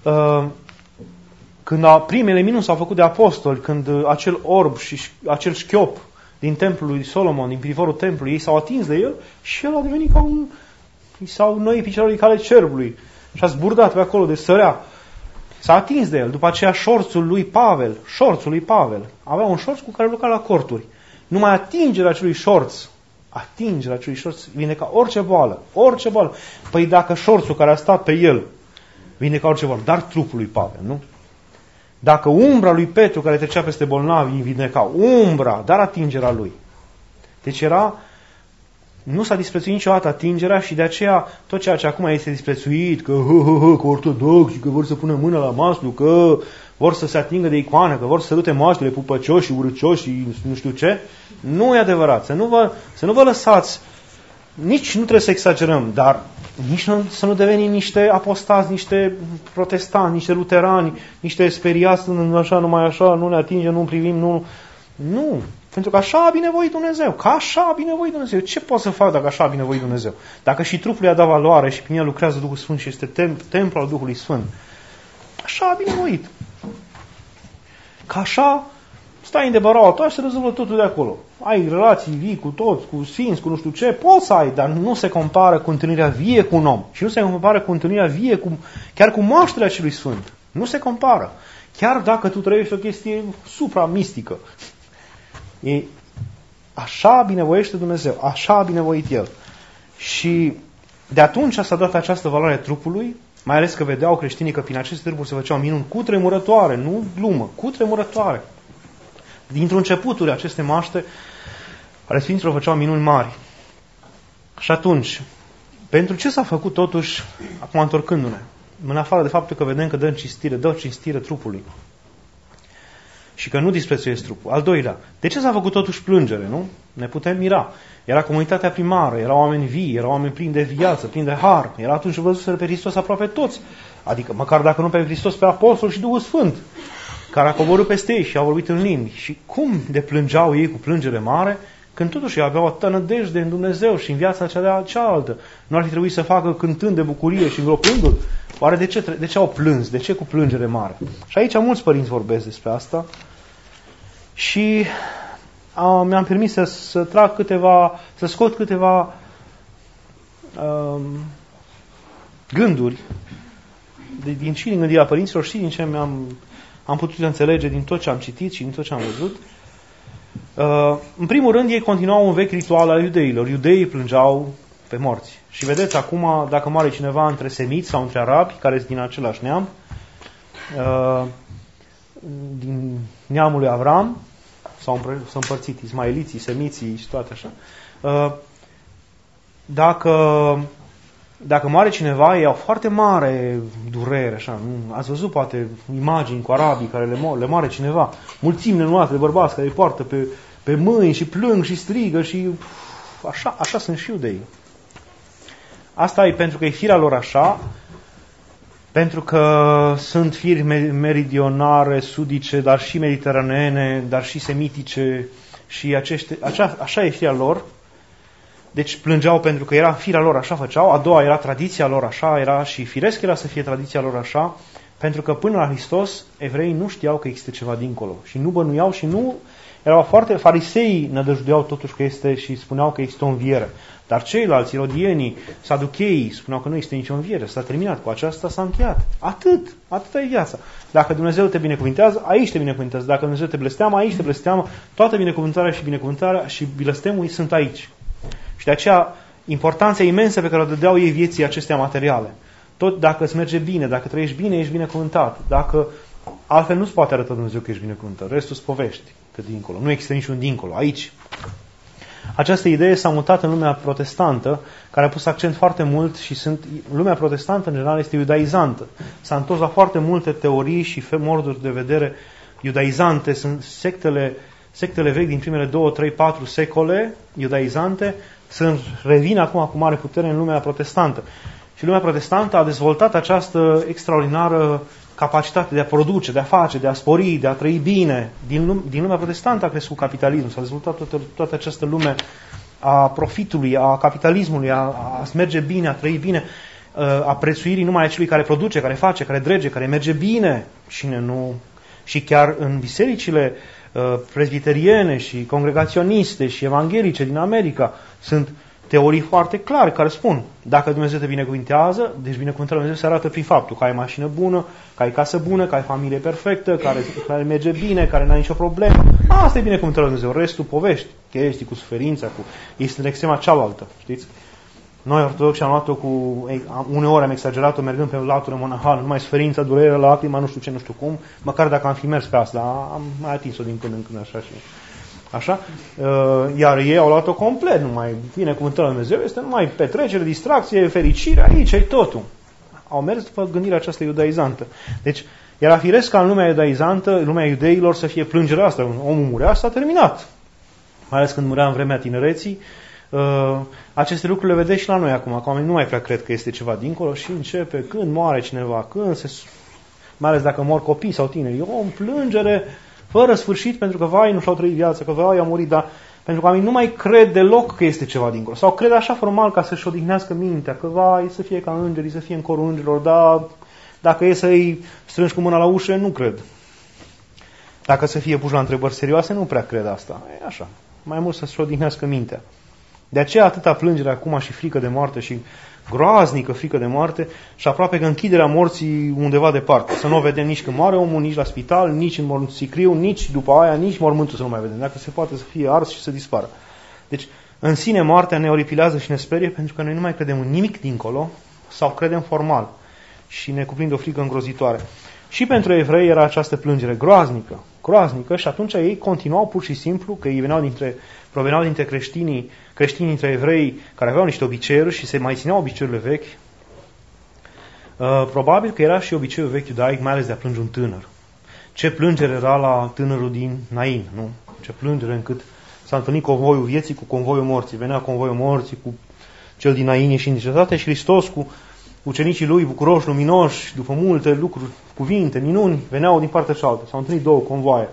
când primele minuni s-au făcut de apostoli, când acel orb și acel șchiop din templul lui Solomon, din privorul templului, ei s-au atins de el și el a devenit ca sau noi piciorii cale cerbului și a zburdat pe acolo de sărea. S-a atins de el. După aceea șorțul lui Pavel, avea un șorț cu care lucra la corturi. Numai atingerea acelui șorț vindeca orice boală. Păi dacă șorțul care a stat pe el vindeca orice boală, dar trupul lui Pavel, nu? Dacă umbra lui Petru care trecea peste bolnavi vindeca dar atingerea lui. Deci nu s-a disprețuit niciodată atingerea și de aceea tot ceea ce acum este disprețuit, că ortodoxi, că vor să pună mâna la maslu, că vor să se atingă de icoană, că vor să sărute moaștele pupăcioși și urâcioși și nu știu ce, nu e adevărat. Să nu vă lăsați, nici nu trebuie să exagerăm, dar nici să nu devenim niște apostați, niște protestanți, niște luterani, niște speriați, așa, numai așa, nu ne atingem, nu privim, nu. Pentru că așa a binevoit Dumnezeu. Că așa a binevoit Dumnezeu. Ce pot să fac dacă așa a binevoit Dumnezeu? Dacă și trupul i-a dat valoare și prin el lucrează Duhul Sfânt și este templu al Duhului Sfânt. Așa a binevoit. Că așa stai în debarau altar și se rezolvă totul de acolo. Ai relații vii cu toți, cu sfinți, cu nu știu ce, poți să ai, dar nu se compară cu întâlnirea vie cu un om. Și nu se compară cu întâlnirea vie chiar cu moașterea celui Sfânt. Nu se compară. Chiar dacă tu trăiești o chestie supra-mistică. Așa binevoiește Dumnezeu, așa a binevoit El. Și de atunci s-a dat această valoare trupului, mai ales că vedeau creștinii că prin aceste trupuri se făceau minuni cutremurătoare, nu glumă, cutremurătoare. Dintr-un începuturi aceste maște ale Sfinților făceau minuni mari. Și atunci, pentru ce s-a făcut totuși, acum întorcându-ne, în afară de faptul că vedem că dă cinstire trupului și că nu disprețuiesc trupul. Al doilea, de ce s-a făcut totuși plângere, nu? Ne putem mira. Era comunitatea primară, erau oameni vii, erau oameni plini de viață, plini de har. Era atunci văzuseră pe Hristos aproape toți. Adică, măcar dacă nu pe Hristos, pe Apostol și Duhul Sfânt, care a coborât peste ei și a vorbit în limbi. Și cum deplângeau ei cu plângere mare, când totuși aveau atâta nădejde în Dumnezeu și în viața cealaltă. Nu ar fi trebuit să facă cântând de bucurie și îngropându-l? Oare de ce au plâns? De ce cu plângere mare? Și aici mulți părinți vorbesc despre asta. Și mi-am permis să scot câteva gânduri și din gândirea părinților și din ce am putut înțelege din tot ce am citit și din tot ce am văzut. În primul rând, ei continuau un vechi ritual al iudeilor. Iudeii plângeau pe morți. Și vedeți, acum, dacă moare cineva între semiți sau între arabi, care sunt din același neam, din neamul lui Avram, s-au împărțit ismaeliții, semiții și toate așa, dacă moare cineva, ei au foarte mare durere, așa. Ați văzut poate imagini cu arabii care le moare cineva, mulțimi nenumărate de bărbați care îi poartă pe mâini și plâng și strigă și așa sunt și iudeii. Asta e pentru că e firea lor așa, pentru că sunt firi meridionare, sudice, dar și mediteraneene, dar și semitice și așa e firea lor. Deci plângeau pentru că era firea lor, așa făceau. A doua era tradiția lor, așa era și firesc era să fie tradiția lor așa, pentru că până la Hristos evreii nu știau că există ceva dincolo și nu bănuiau și nu erau foarte fariseii nădăjduiau totuși că este și spuneau că există o înviere. Dar ceilalți, irodienii, saducheii, spuneau că nu există nicio înviere. S-a terminat, cu aceasta s-a încheiat. Atât e viața. Dacă Dumnezeu te binecuvintează, aici te binecuvintează. Dacă Dumnezeu te blesteamă, aici te blesteamă. Toată binecuvântarea și blestemul sunt aici. Și de aceea, importanța imensă pe care o dădeau ei vieții acestea materiale. Tot dacă îți merge bine, dacă trăiești bine, ești binecuvântat. Dacă altfel nu-ți poate arăta Dumnezeu că ești binecuvântat. Restul îți povești pe dincolo. Nu există niciun dincolo. Aici. Această idee s-a mutat în lumea protestantă, care a pus accent foarte mult și lumea protestantă în general este iudaizantă. S-a întors la foarte multe teorii și moduri de vedere iudaizante. Sunt sectele vechi din primele 2, 3, 4 secole iudaizante, revin acum cu mare putere în lumea protestantă. Și lumea protestantă a dezvoltat această extraordinară capacitate de a produce, de a face, de a spori, de a trăi bine. Din lumea protestantă a crescut capitalismul, s-a dezvoltat toată această lume a profitului, a capitalismului, a merge bine, a trăi bine, a prețuirii numai a celui care produce, care face, care drege, care merge bine. Cine nu? Și chiar în bisericile presbiteriene și congregaționiste și evanghelice din America sunt teorii foarte clare care spun, dacă Dumnezeu te binecuvintează, deci binecuvântarea Dumnezeu se arată prin faptul că ai mașină bună, că ai casă bună, că ai familie perfectă, care merge bine, care n-ai nicio problemă. Asta e binecuvântarea Dumnezeu. Restul povești, chestii cu suferința, este în extrema cealaltă, știți? Noi ortodoxi am luat-o uneori am exagerat-o mergând pe latură monahal, numai suferința, durerea, lacrima, nu știu ce, nu știu cum, măcar dacă am fi mers pe asta, am mai atins-o din când în când așa și așa. Iar ei au luat-o complet, numai binecuvântarea lui Dumnezeu este numai petrecere, distracție, fericire, aici e totul. Au mers după gândirea aceasta iudaizantă. Deci, era firesc ca în lumea iudaizantă, în lumea iudeilor să fie plângerea asta. Omul murea, s-a terminat. Mai ales când murea în vremea tinereții. Aceste lucruri le vedeți și la noi acum. Că oamenii nu mai prea cred că este ceva dincolo și începe când moare cineva, mai ales dacă mor copii sau tineri. E o plângere fără sfârșit, pentru că, vai, nu și-au trăit viața, că, vai, au murit, dar pentru că oamenii nu mai cred deloc că este ceva dincolo. Sau cred așa formal ca să-și odihnească mintea, că, vai, să fie ca îngerii, să fie în corul îngerilor, dar dacă e să-i strângi cu mâna la ușă, nu cred. Dacă să fie puși la întrebări serioase, nu prea cred asta. E așa. Mai mult să-și odihnească mintea. De aceea atâta plângere acum și frică de moarte și groaznică frică de moarte și aproape că închiderea morții undeva departe. Să nu o vedem nici când moare omul, nici la spital, nici în mormântul sicriu, nici după aia, nici mormântul să nu mai vedem. Dacă se poate să fie ars și să dispară. Deci, în sine, moartea ne oripilează și ne sperie pentru că noi nu mai credem în nimic dincolo sau credem formal și ne cuprinde o frică îngrozitoare. Și pentru evrei era această plângere groaznică și atunci ei continuau pur și simplu, că ei proveneau dintre creștini dintre evrei care aveau niște obiceiuri și se mai țineau obiceiurile vechi. Probabil că era și obiceiul vechi iudaic, mai ales de a plânge un tânăr. Ce plângere era la tânărul din Nain, nu? Ce plângere încât s-a întâlnit convoiul vieții cu convoiul morții. Venea convoiul morții cu cel din Nain ieșind din cetate și Hristos cu ucenicii lui bucuroși, luminoși, după multe lucruri, cuvinte, minuni, veneau din partea cealaltă. S-au întâlnit două convoaie.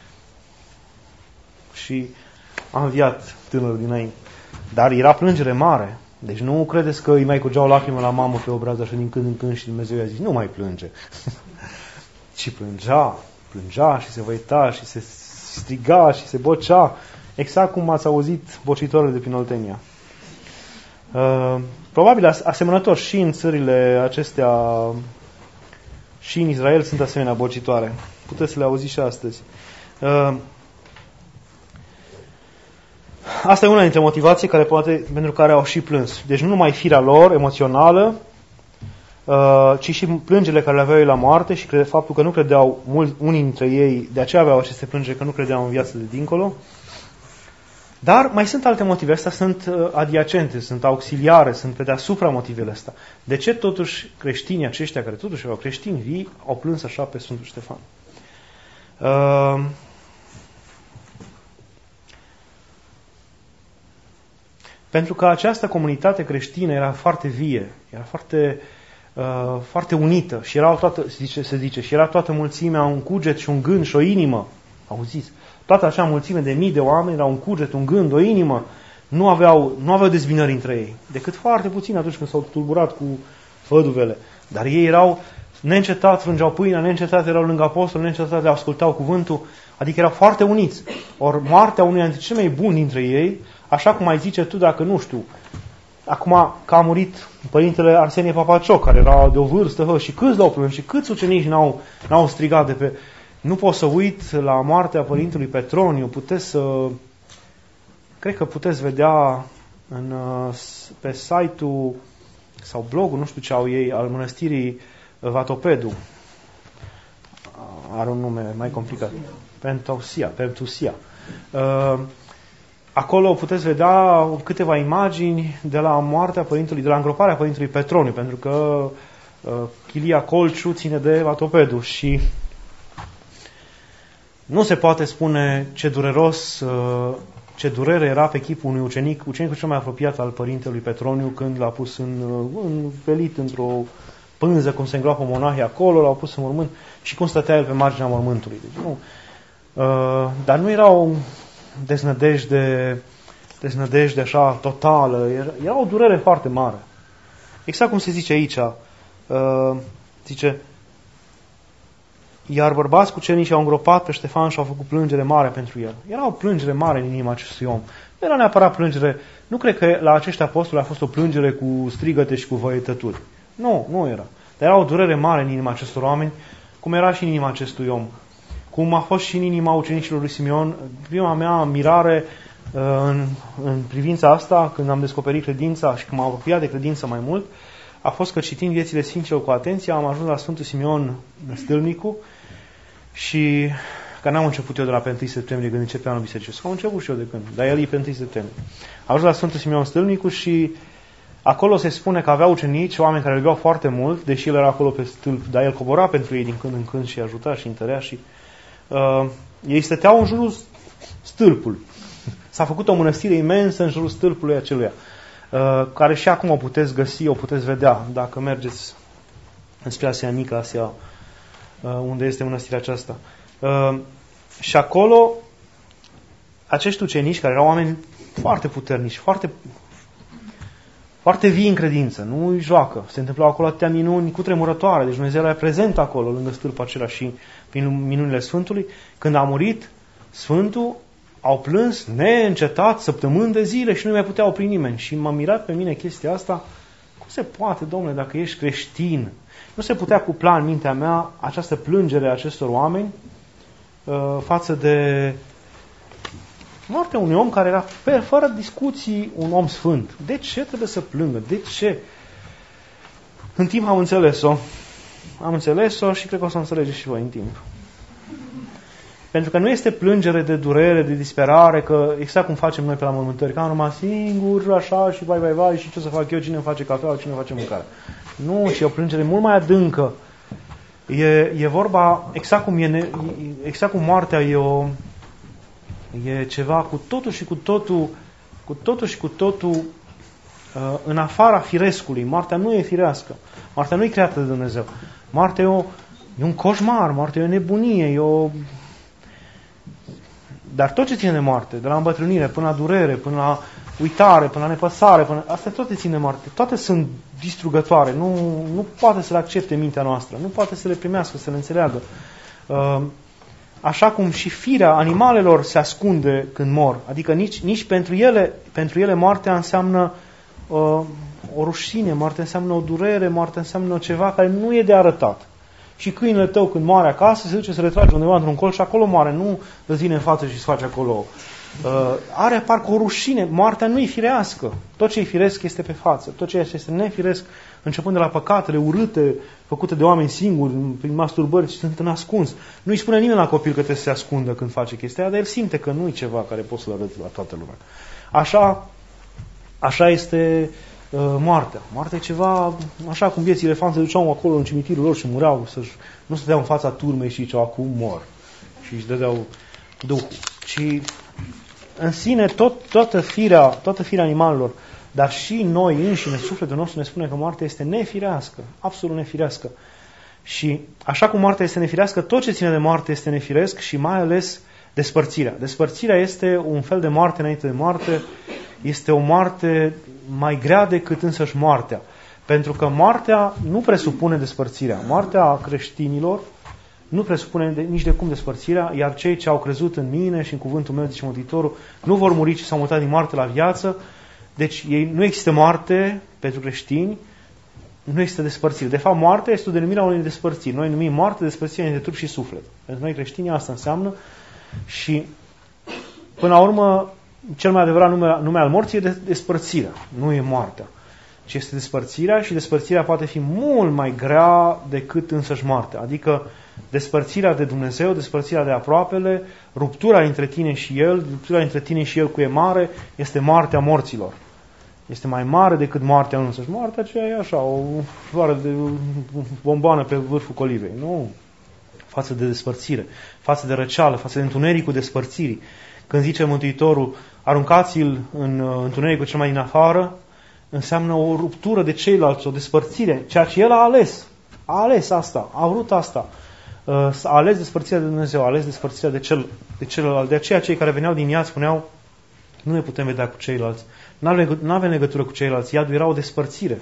Și a înviat tânărul dinainte. Dar era plângere mare. Deci nu credeți că îi mai curgeau lacrime la mamă pe obraz așa din când în când și Dumnezeu i-a zis, nu mai plânge. Ci plângea și se văita și se striga și se bocea. Exact cum ați auzit bocitorile de prin Oltenia. Probabil asemănător și în țările acestea și în Israel sunt asemenea bocitoare. Puteți să le auziți și astăzi. Asta e una dintre motivații pentru care au și plâns. Deci nu numai firea lor emoțională, ci și plângerile care le aveau ei la moarte și faptul că nu credeau, unii dintre ei, de aceea aveau aceste plângeri, că nu credeau în viața de dincolo. Dar mai sunt alte motive. Astea sunt adiacente, sunt auxiliare, sunt pe deasupra motivele astea. De ce totuși creștinii aceștia, care totuși erau creștini vii, au plâns așa pe Sfântul Ștefan? Pentru că această comunitate creștină era foarte vie, era foarte unită și era toată mulțimea un cuget și un gând și o inimă. Auziți? Toată așa mulțime de mii de oameni erau un cuget, un gând, o inimă. Nu aveau dezbinări între ei, decât foarte puțin atunci când s-au tulburat cu făduvele. Dar ei erau neîncetat, frângeau pâinea, neîncetat erau lângă apostol, neîncetat le ascultau cuvântul, adică erau foarte uniți. Ori moartea unuia dintre cei mai buni dintre ei, așa cum ai zice tu, dacă nu știu, acum că a murit părintele Arsenie Papacioc, care era de o vârstă, și câți l-au plâns și câți ucenici n-au strigat de pe... Nu pot să uit la moartea părintelui Petroniu, cred că puteți vedea pe site-ul sau blogul, nu știu ce au ei, al mănăstirii Vatopedu. Are un nume mai complicat. Pentusia. Acolo puteți vedea câteva imagini de la moartea părintelui, de la îngroparea părintelui Petroniu, pentru că Chilia Colciu ține de Vatopedu și nu se poate spune ce durere era pe chipul unui ucenicul cel mai apropiat al părintelui Petroniu când l-a pus învelit într-o pânză, cum se îngroapă monahii acolo, l-au pus în mormânt și cum stătea el pe marginea mormântului. Deci, nu. Dar nu era o deznădejde așa totală, era o durere foarte mare. Exact cum se zice aici, zice, iar bărbați cucernici au îngropat pe Ștefan și au făcut plângere mare pentru el. Era o plângere mare în inima acestui om. Nu era neapărat plângere, nu cred că la acești apostoli a fost o plângere cu strigăte și cu văietături. Nu era. Dar era o durere mare în inima acestor oameni, cum era și în inima acestui om. Cum a fost și în inima ucenicilor lui Simeon. Prima mea mirare în privința asta, când am descoperit credința și când m-am apropiat de credință mai mult, a fost că citind viețile Sfinților cu atenție, am ajuns la Sfântul Simeon Stâlnicu și că n-am început eu de la pe 1 septembrie când începea anul bisericesc. Am început și eu de când, dar el e pe 1 septembrie. Am ajuns la Sfântul Simeon Stâlnicu și acolo se spune că avea ucenici, oameni care îl iubeau foarte mult, deși el era acolo pe stâlp, dar el cobora pentru ei din când în când și ajuta și întărea și ei stăteau în jurul stâlpului. S-a făcut o mănăstire imensă în jurul stâlpului aceluia, care și acum o puteți găsi, o puteți vedea dacă mergeți înspre Asia Mică, unde este mănăstirea aceasta. Și acolo, acești ucenici, care erau oameni foarte puternici, foarte, foarte vii în credință, nu îi joacă. Se întâmplau acolo atâtea minuni cutremurătoare, deci Dumnezeu era prezent acolo, lângă stâlpul acela și prin minunile Sfântului. Când a murit Sfântul, au plâns neîncetat săptămâni de zile și nu mai putea opri nimeni. Și m-a mirat pe mine chestia asta. Cum se poate, Domnule, dacă ești creștin? Nu se putea cupla în mintea mea această plângere a acestor oameni față de moartea unui om care era fără discuții un om sfânt. De ce trebuie să plângă? De ce? În timp am înțeles-o. Am înțeles-o și cred că o să o înțelegeți și voi în timp. Pentru că nu este plângere de durere, de disperare, că exact cum facem noi pe la mormântări, că am rămas singur, așa, și vai, și ce să fac eu, cine îmi face cafea, cine îmi face mâncare. Nu, ci e o plângere mult mai adâncă. E vorba, exact cum moartea e ceva cu totul și cu totul în afara firescului. Moartea nu e firească. Moartea nu e creată de Dumnezeu. Moartea e un coșmar, moartea e o nebunie, Dar tot ce ține de moarte, de la îmbătrânire până la durere, până la uitare, până la nepăsare, astea toate țin de moarte. Toate sunt distrugătoare. Nu poate să le accepte mintea noastră. Nu poate să le primească, să le înțeleagă. Așa cum și firea animalelor se ascunde când mor. Adică nici pentru ele moartea înseamnă o rușine, moartea înseamnă o durere, moartea înseamnă ceva care nu e de arătat. Și câinele tău când moare acasă se duce să retrage undeva într-un colț și acolo moare, nu îți vine în față și îți face acolo. Are parcă o rușine, moartea nu e firească. Tot ce e firesc este pe față. Tot ce este nefiresc, începând de la păcatele urâte, făcute de oameni singuri, prin masturbări, sunt în ascuns. Nu îi spune nimeni la copil că trebuie să se ascundă când face chestia aia, dar el simte că nu e ceva care poți să-l arăți la toată lumea. Așa este moartea. Moartea e ceva, așa cum vieții elefanți se duceau acolo în cimitirul lor și mureau, nu stăteau în fața turmei și ziceau, acum mor. Și își dădeau Duhul. Și în sine toată firea animalelor, dar și noi înșine, sufletul nostru ne spune că moartea este nefirească, absolut nefirească. Și așa cum moartea este nefirească, tot ce ține de moarte este nefiresc și mai ales despărțirea. Despărțirea este un fel de moarte înainte de moarte, este o moarte mai grea decât însăși moartea. Pentru că moartea nu presupune despărțirea. Moartea creștinilor nu presupune nici de cum despărțirea, iar cei ce au crezut în mine și în cuvântul meu, zice Mântuitorul, nu vor muri, ci s-au mutat din moarte la viață. Deci nu există moarte pentru creștini, nu există despărțire. De fapt, moartea este o denumire a unei despărțiri. Noi numim moarte despărțirea între trup și suflet. Pentru noi creștini asta înseamnă și până la urmă cel mai adevărat nume al morții e despărțirea, nu e moartea. Ci este despărțirea și despărțirea poate fi mult mai grea decât însăși moartea. Adică despărțirea de Dumnezeu, despărțirea de aproapele, ruptura între tine și El, ruptura între tine și El cu E mare, este moartea morților. Este mai mare decât moartea însăși. Moartea aceea e așa, o floare de bomboană pe vârful colivei. Nu. Față de despărțire, față de răceală, față de întunericul despărțirii. Când zice Mântuitorul, aruncați-l în întunericul cel mai din afară, înseamnă o ruptură de ceilalți, o despărțire. Ceea ce El a ales. A ales asta, a vrut asta. A ales despărțirea de Dumnezeu, a ales despărțirea de celălalt. De aceea cei care veneau din iad spuneau, nu ne putem vedea cu ceilalți. Nu avem legătură cu ceilalți. Iadul era o despărțire.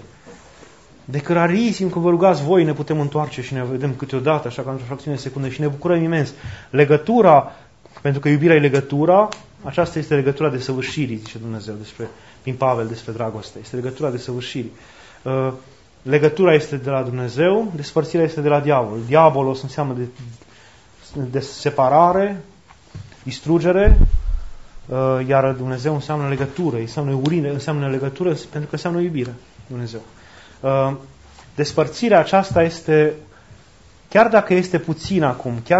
Decât rarisim când vă rugați voi, ne putem întoarce și ne vedem câteodată, așa ca într-o fracțiune de secundă și ne bucurăm imens. Legătura, pentru că iubirea e legătura, aceasta este legătura de săvârșirii, zice Dumnezeu prin Pavel despre dragoste. Este legătura de săvârșirii. Legătura este de la Dumnezeu, despărțirea este de la diavol. Diavolos înseamnă de separare, distrugere, iar Dumnezeu înseamnă legătură, înseamnă legătură pentru că înseamnă iubire, Dumnezeu. Despărțirea aceasta este, chiar dacă este puțin acum, chiar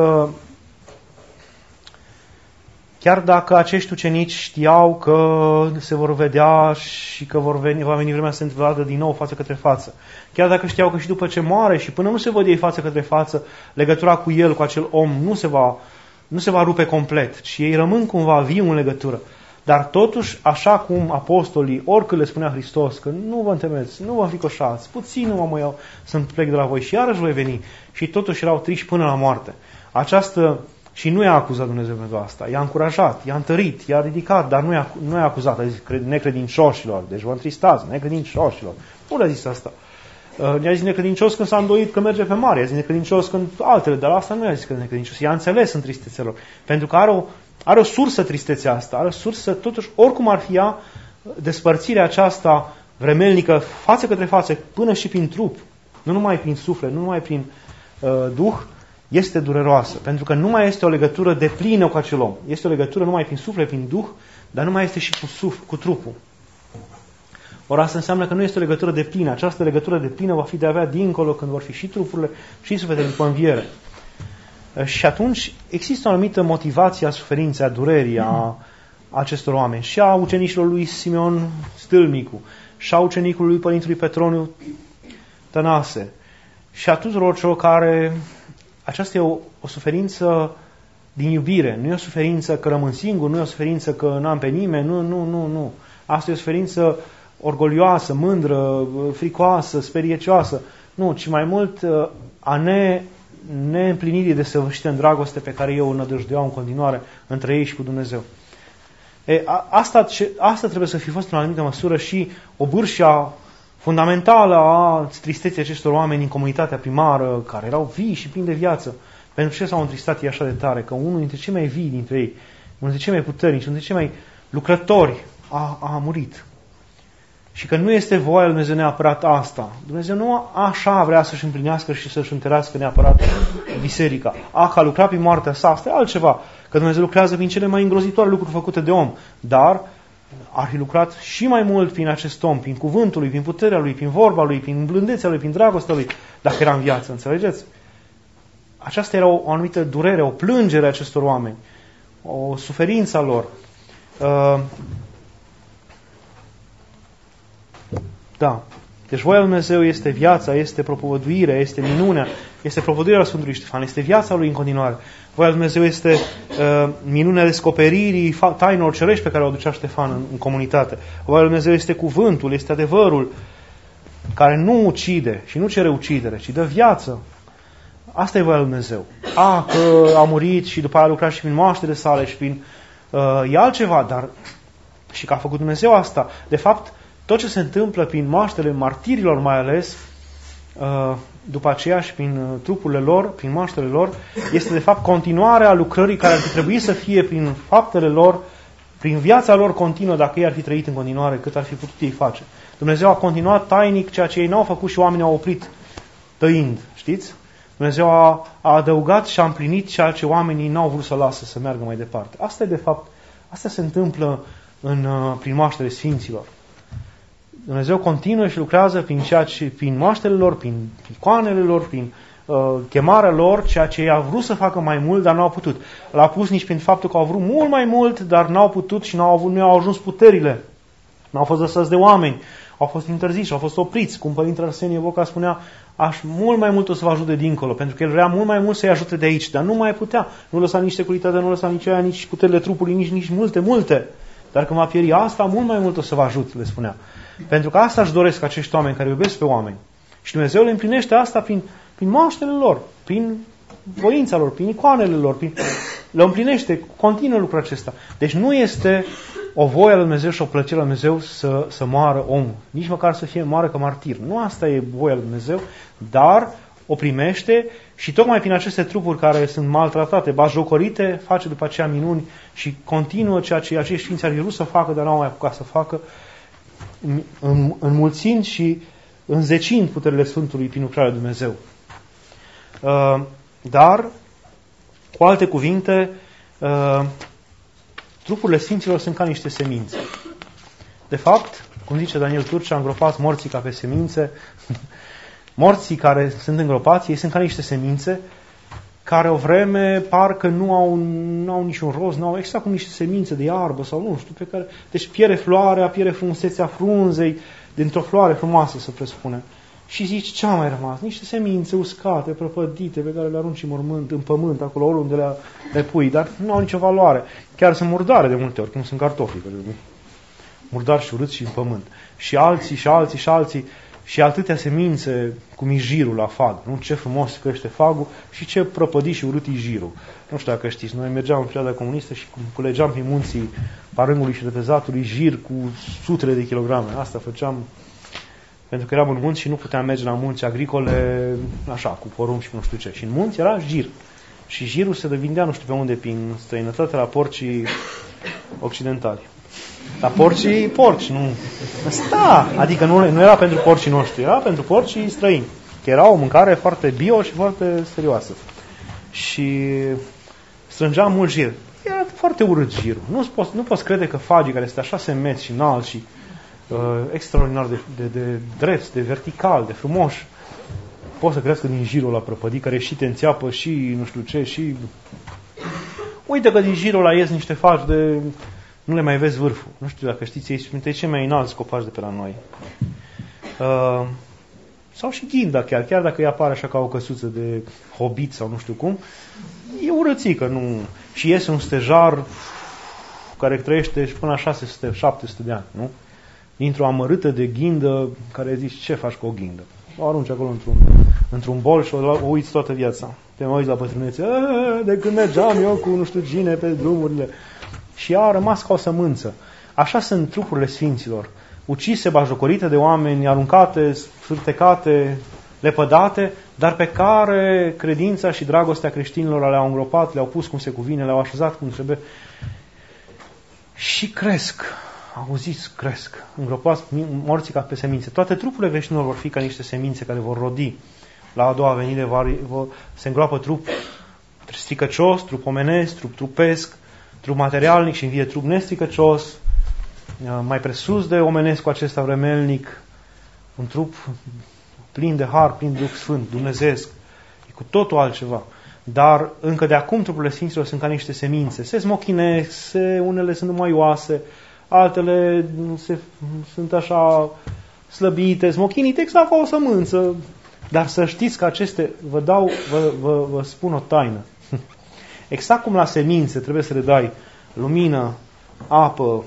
dacă acești ucenici știau că se vor vedea și că va veni vremea să se vadă din nou față către față, chiar dacă știau că și după ce moare și până nu se văd ei față către față, legătura cu el, cu acel om, nu se va rupe complet, ci ei rămân cumva vii în legătură. Dar totuși, așa cum apostolii, oricât le spunea Hristos, că nu vă întemeți, nu vă înfricoșați, puțin nu mă iau să plec de la voi și iarăși voi veni. Și totuși erau triși până la moarte. Și nu i-a acuzat Dumnezeu pentru asta. I-a încurajat, i-a întărit, i-a ridicat, dar nu i-a acuzat. A zis necredincioșilor. Deci vă întristați, necredincioșilor. Nu le-a zis asta. I-a zis necredincios când s-a îndoit că merge pe mare. I-a zis necredincios când altele, dar asta nu i-a zis că necredincios. I-a înțeles în tristețea lor. Pentru că are o sursă tristețea asta. Are o sursă, totuși, oricum ar fi ea, despărțirea aceasta vremelnică, față către față, până și prin trup, nu numai prin suflet, nu numai prin duh, este dureroasă. Pentru că nu mai este o legătură deplină cu acel om. Este o legătură numai prin suflet, prin duh, dar nu mai este și cu trupul. Ori asta înseamnă că nu este o legătură deplină. Această legătură deplină va fi de avea dincolo, când vor fi și trupurile și sufletele după înviere. Și atunci există o anumită motivație a suferinței, a durerii a acestor oameni. Și a ucenicilor lui Simeon Stâlmicu, și a ucenicului lui Părintului Petroniu Tănase, și a tuturor celor care... Aceasta e o suferință din iubire. Nu e o suferință că rămân singur, nu e o suferință că n-am pe nimeni, nu. Asta e o suferință orgolioasă, mândră, fricoasă, speriecioasă. Nu, ci mai mult a neîmplinirii desăvârșite în dragoste pe care eu o nădăjduiau în continuare între ei și cu Dumnezeu. Asta trebuie să fi fost în anumită măsură și o bârșă fundamentală a tristeții acestor oameni în comunitatea primară, care erau vii și plini de viață. Pentru ce s-au întristat ei așa de tare? Că unul dintre cei mai vii dintre ei, unul dintre cei mai puternici, unul dintre cei mai lucrători a murit. Și că nu este voia lui Dumnezeu neapărat asta. Dumnezeu nu așa vrea să-și împlinească și să-și întărească neapărat biserica. Că a lucrat prin moartea sa, asta e altceva. Că Dumnezeu lucrează prin cele mai îngrozitoare lucruri făcute de om. Dar ar fi lucrat și mai mult prin acest om, prin cuvântul lui, prin puterea lui, prin vorba lui, prin blândețea lui, prin dragostea lui, dacă era în viață, înțelegeți? Aceasta era o anumită durere, o plângere a acestor oameni, o suferință a lor. Da. Deci voia lui Dumnezeu este viața, este propovăduirea, este minunea, este propovăduirea Sfântului Ștefan, este viața lui în continuare. Voia lui Dumnezeu este minunea descoperirii tainelor cerești pe care o aducea Ștefan în comunitate. Voia lui Dumnezeu este cuvântul, este adevărul, care nu ucide și nu cere ucidere, ci dă viață. Asta e voia lui Dumnezeu. Că a murit și după aia a lucrat și prin moaștele sale și prin... e altceva, dar și că a făcut Dumnezeu asta. De fapt, tot ce se întâmplă prin moaștele martirilor mai ales, după aceea și prin trupurile lor, prin moaștele lor, este de fapt continuarea lucrării care ar fi trebuit să fie prin faptele lor, prin viața lor continuă, dacă ei ar fi trăit în continuare, cât ar fi putut ei face. Dumnezeu a continuat tainic ceea ce ei n-au făcut și oamenii au oprit tăind, știți? Dumnezeu a adăugat și a împlinit ceea ce oamenii n-au vrut să lasă să meargă mai departe. Asta e de fapt, asta se întâmplă prin moaștele Sfinților. Dumnezeu continuă și lucrează prin moaștele lor, prin icoanele lor, prin chemarea lor, ceea ce ei au vrut să facă mai mult, dar n-au putut. L-a pus nici prin faptul că au vrut mult mai mult, dar n-au putut și nu au ajuns puterile. N-au fost lăsați de oameni, au fost interziși, au fost opriți. Cum Părintele Arsenie Boca spunea, mult mai mult o să vă ajute dincolo, pentru că el vrea mult mai mult să-i ajute de aici, dar nu mai putea. Nu lăsa nici securitatea, nu lăsa nici aia, nici puterile trupului, nici multe. Dar când va pieri asta, mult mai mult o să vă ajut, le spunea. Pentru că asta își doresc acești oameni care iubesc pe oameni. Și Dumnezeu le împlinește asta prin moaștele lor, prin voința lor, prin icoanele lor, le împlinește, continuă lucrul acesta. Deci nu este o voie a lui Dumnezeu și o plăcere a lui Dumnezeu să moară omul. Nici măcar să fie moară ca martir. Nu asta e voia lui Dumnezeu, dar o primește și tocmai prin aceste trupuri care sunt maltratate, batjocorite, face după aceea minuni și continuă ceea ce acești sfinți ar fi vrut să facă, dar n-au mai apucat să facă, înmulțind și înzecind puterile Sfântului prin lucrarea lui Dumnezeu. Dar, cu alte cuvinte, trupurile Sfinților sunt ca niște semințe. De fapt, cum zice Daniel Turcea, îngropați morții ca pe semințe, morții care sunt îngropați, ei sunt ca niște semințe care o vreme parcă nu au niciun rost, nu au exact cum niște semințe de iarbă sau nu știu, pe care... Deci pierde floarea, pierde frumusețea frunzei, dintr-o floare frumoasă, să presupune. Și zici, ce a mai rămas? Niște semințe uscate, prăpădite, pe care le arunci în pământ, acolo oriunde le pui, dar nu au nicio valoare. Chiar sunt murdare de multe ori, cum sunt cartofii, murdari și urâți și în pământ. Și alții, și atâtea semințe cum e jirul la fag. Nu? Ce frumos crește fagul și ce prăpădit și urât e jirul. Nu știu dacă știți, noi mergeam în perioada comunistă și culegeam pe munții Parângului și Repezatului jir cu sutele de kilograme. Asta făceam pentru că eram în munți și nu puteam merge la munți agricole așa, cu porumb și nu știu ce. Și în munți era jir. Și jirul se vindea nu știu pe unde, prin străinătate, la porcii occidentali. La porci, nu. Sta, adică nu era pentru porcii noștri, era pentru porcii străini. Că era o mâncare foarte bio și foarte serioasă. Și strângeam mult jir. Era foarte urât jirul. Nu poți crede că fagii care este așa semeți și înalți și extraordinar de drept, de vertical, de frumoși, pot să crească din jirul ăla prăpădit, care și te înțeapă și nu știu ce, și... Uite că din jirul ăla ies niște fagi de... Nu le mai vezi vârful. Nu știu dacă știți, ei sunt cei mai înalți copaci de pe la noi. Sau și ghinda chiar dacă îi apare așa ca o căsuță de hobit sau nu știu cum, e urățică, nu... Și iese un stejar care trăiește și până la 600-700 de ani, nu? Dintr-o amărâtă de ghindă care zici, ce faci cu o ghindă? O arunci acolo într-un bol și o uiți toată viața. Te mai uiți la bătrânețe, de când mergeam eu cu nu știu cine pe drumurile. Și ea a rămas ca o sămânță. Așa sunt trupurile sfinților. Ucise, bajocorite de oameni, aruncate, sfârtecate, lepădate, dar pe care credința și dragostea creștinilor le-au îngropat, le-au pus cum se cuvine, le-au așezat cum trebuie. Și cresc. Auziți, cresc. Îngropați morții ca pe semințe. Toate trupurile creștinilor vor fi ca niște semințe care vor rodi. La a doua venire se îngroapă trup stricăcios, trup omenesc, trup trupesc, trup materialnic și învie trup nestricăcios, mai presus de omenesc cu acesta vremelnic, un trup plin de har, plin de Duh Sfânt, dumnezeesc, e cu totul altceva. Dar încă de acum trupurile sfinților sunt ca niște semințe. Se smochinesc, unele sunt numai oase, altele sunt așa slăbite, smochinite, exact ca o sămânță. Dar să știți că aceste, vă spun o taină. Exact cum la semințe trebuie să le dai lumină, apă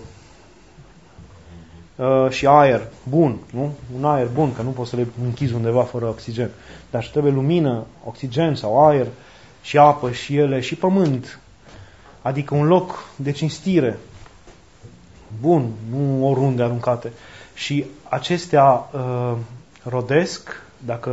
și aer bun, nu? Un aer bun, că nu poți să le închizi undeva fără oxigen. Dar și trebuie lumină, oxigen sau aer și apă și ele și pământ. Adică un loc de cinstire bun, nu oriunde aruncate. Și acestea rodesc,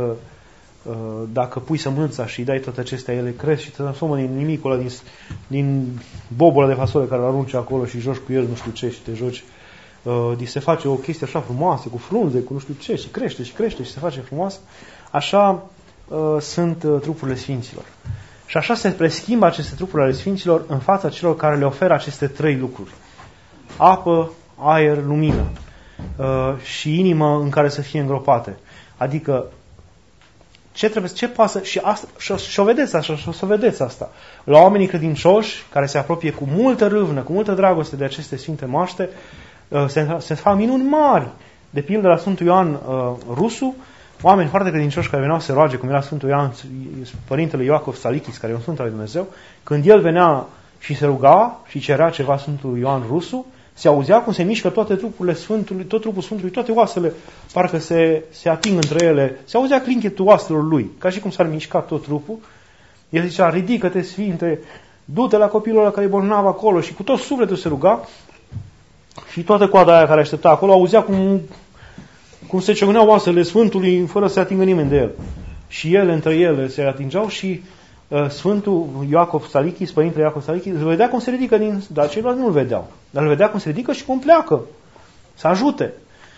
dacă pui sămânța și îi dai toate acestea, ele cresc și te transformă din nimicul ăla, din bobul ăla de fasole care îl arunci acolo și joci cu el nu știu ce și te joci. Se face o chestie așa frumoasă, cu frunze, cu nu știu ce și crește și se face frumoasă. Așa sunt trupurile sfinților. Și așa se preschimbă aceste trupuri ale sfinților în fața celor care le oferă aceste trei lucruri. Apă, aer, lumină și inimă în care să fie îngropate. Adică ce pasă și o vedeți așa, și o să vedeți asta. La oamenii credincioși care se apropie cu multă râvnă, cu multă dragoste de aceste sfinte moaște, se fac minuni mari. De pildă la Sfântul Ioan Rusu, oameni foarte credincioși care veneau să se roage, cum era Sfântul Ioan, părintele Iacov Stalichis, care e un sfânt al lui Dumnezeu, când el venea și se ruga și cerea ceva Sfântul Ioan Rusu, se auzea cum se mișcă toate trupurile Sfântului, tot trupul Sfântului, toate oasele, parcă se ating între ele, se auzea clinchetul oaselor lui, ca și cum s-ar mișca tot trupul. El zicea, ridică-te, Sfinte, du-te la copilul ăla care e bolnav acolo, și cu tot sufletul se ruga și toată coada aia care aștepta acolo auzea cum se ciocneau oasele Sfântului fără să se atingă nimeni de el. Și ele între ele se atingeau și Sfântul Iacov Stalichis, părintele Iacov Stalichis, îl vedea cum se ridică dar ceilalți nu îl vedeau. Dar îl vedea cum se ridică și cum pleacă. Să ajute.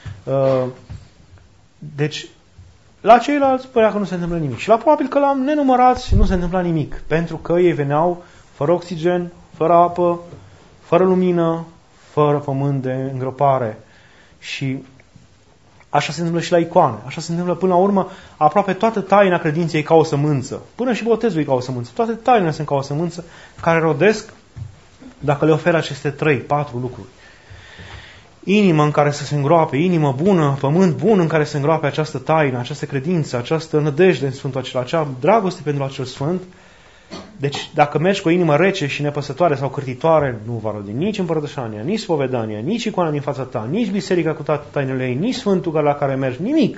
Deci, la ceilalți părea că nu se întâmplă nimic. Și la probabil că la nenumărați nu se întâmpla nimic. Pentru că ei veneau fără oxigen, fără apă, fără lumină, fără pământ de îngropare. Și așa se întâmplă și la icoane. Așa se întâmplă până la urmă. Aproape toată taina credinței e ca o sămânță. Până și botezul e ca o sămânță. Toate tainele sunt ca o sămânță care rodesc dacă le oferă aceste 3-4 lucruri. Inimă în care să se îngroape, inimă bună, pământ bun în care se îngroape această taină, această credință, această nădejde în Sfântul acela, acea dragoste pentru acel Sfânt. Deci dacă mergi cu o inimă rece și nepăsătoare sau cârtitoare, nu va rodi nici împărtășania, nici spovedania, nici icoana din fața ta, nici biserica cu toate tainele ei, nici Sfântul la care mergi, nimic.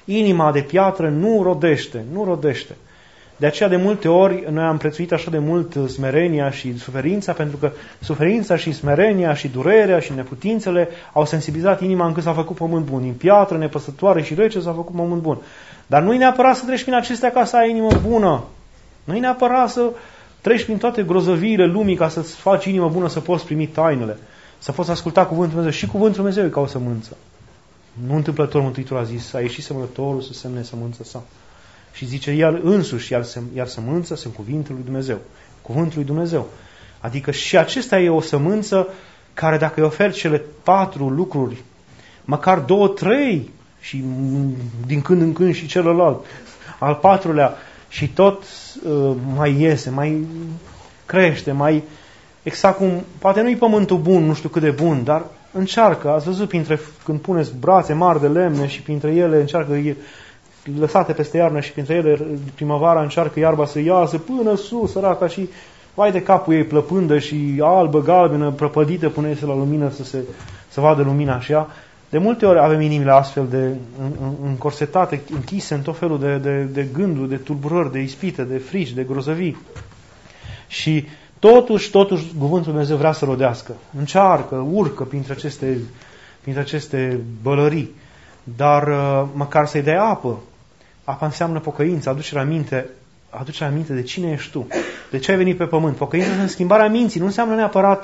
Inima de piatră nu rodește, nu rodește. De aceea de multe ori noi am prețuit așa de mult smerenia și suferința, pentru că suferința și smerenia și durerea și neputințele au sensibilizat inima încât s-a făcut pământ bun. Din piatră nepăsătoare și rece s-a făcut pământ bun. Dar nu-i neapărat să treci prin acestea ca să ai inimă bună. Nu-i neapărat să treci prin toate grozăviile lumii ca să-ți faci inimă bună, să poți primi tainele, să poți asculta cuvântul Dumnezeu. Și cuvântul Dumnezeu e ca o sămânță. Nu întâmplător Mântuitorul a zis, a ieșit semănătorul să semne sămânța sa. Și zice, el însuși, iar sămânța sunt cuvântul lui Dumnezeu. Cuvântul lui Dumnezeu. Adică și acesta e o sămânță care dacă îi oferi cele 4 lucruri, măcar 2, 3, și din când în când și celălalt, al 4-lea, și tot mai iese, mai crește, mai exact cum, poate nu-i pământul bun, nu știu cât de bun, dar încearcă, ați văzut când puneți brațe mari de lemne și printre ele încearcă lăsate peste iarnă și printre ele primăvara încearcă iarba să iasă până sus, săraca, și vai de capul ei plăpândă și albă, galbenă, prăpădită, pune-se la lumină să vadă lumina și ea. De multe ori avem inimile astfel de încorsetate, închise în tot felul de gânduri, de tulburări, de ispite, de frici, de grozăvii. Și totuși, cuvântul Dumnezeu vrea să rodească. Încearcă, urcă printre aceste bălării. Dar măcar să-i dai apă. Apa înseamnă pocăință, aducerea aminte de cine ești tu, de ce ai venit pe pământ. Pocăința înseamnă schimbarea minții, nu înseamnă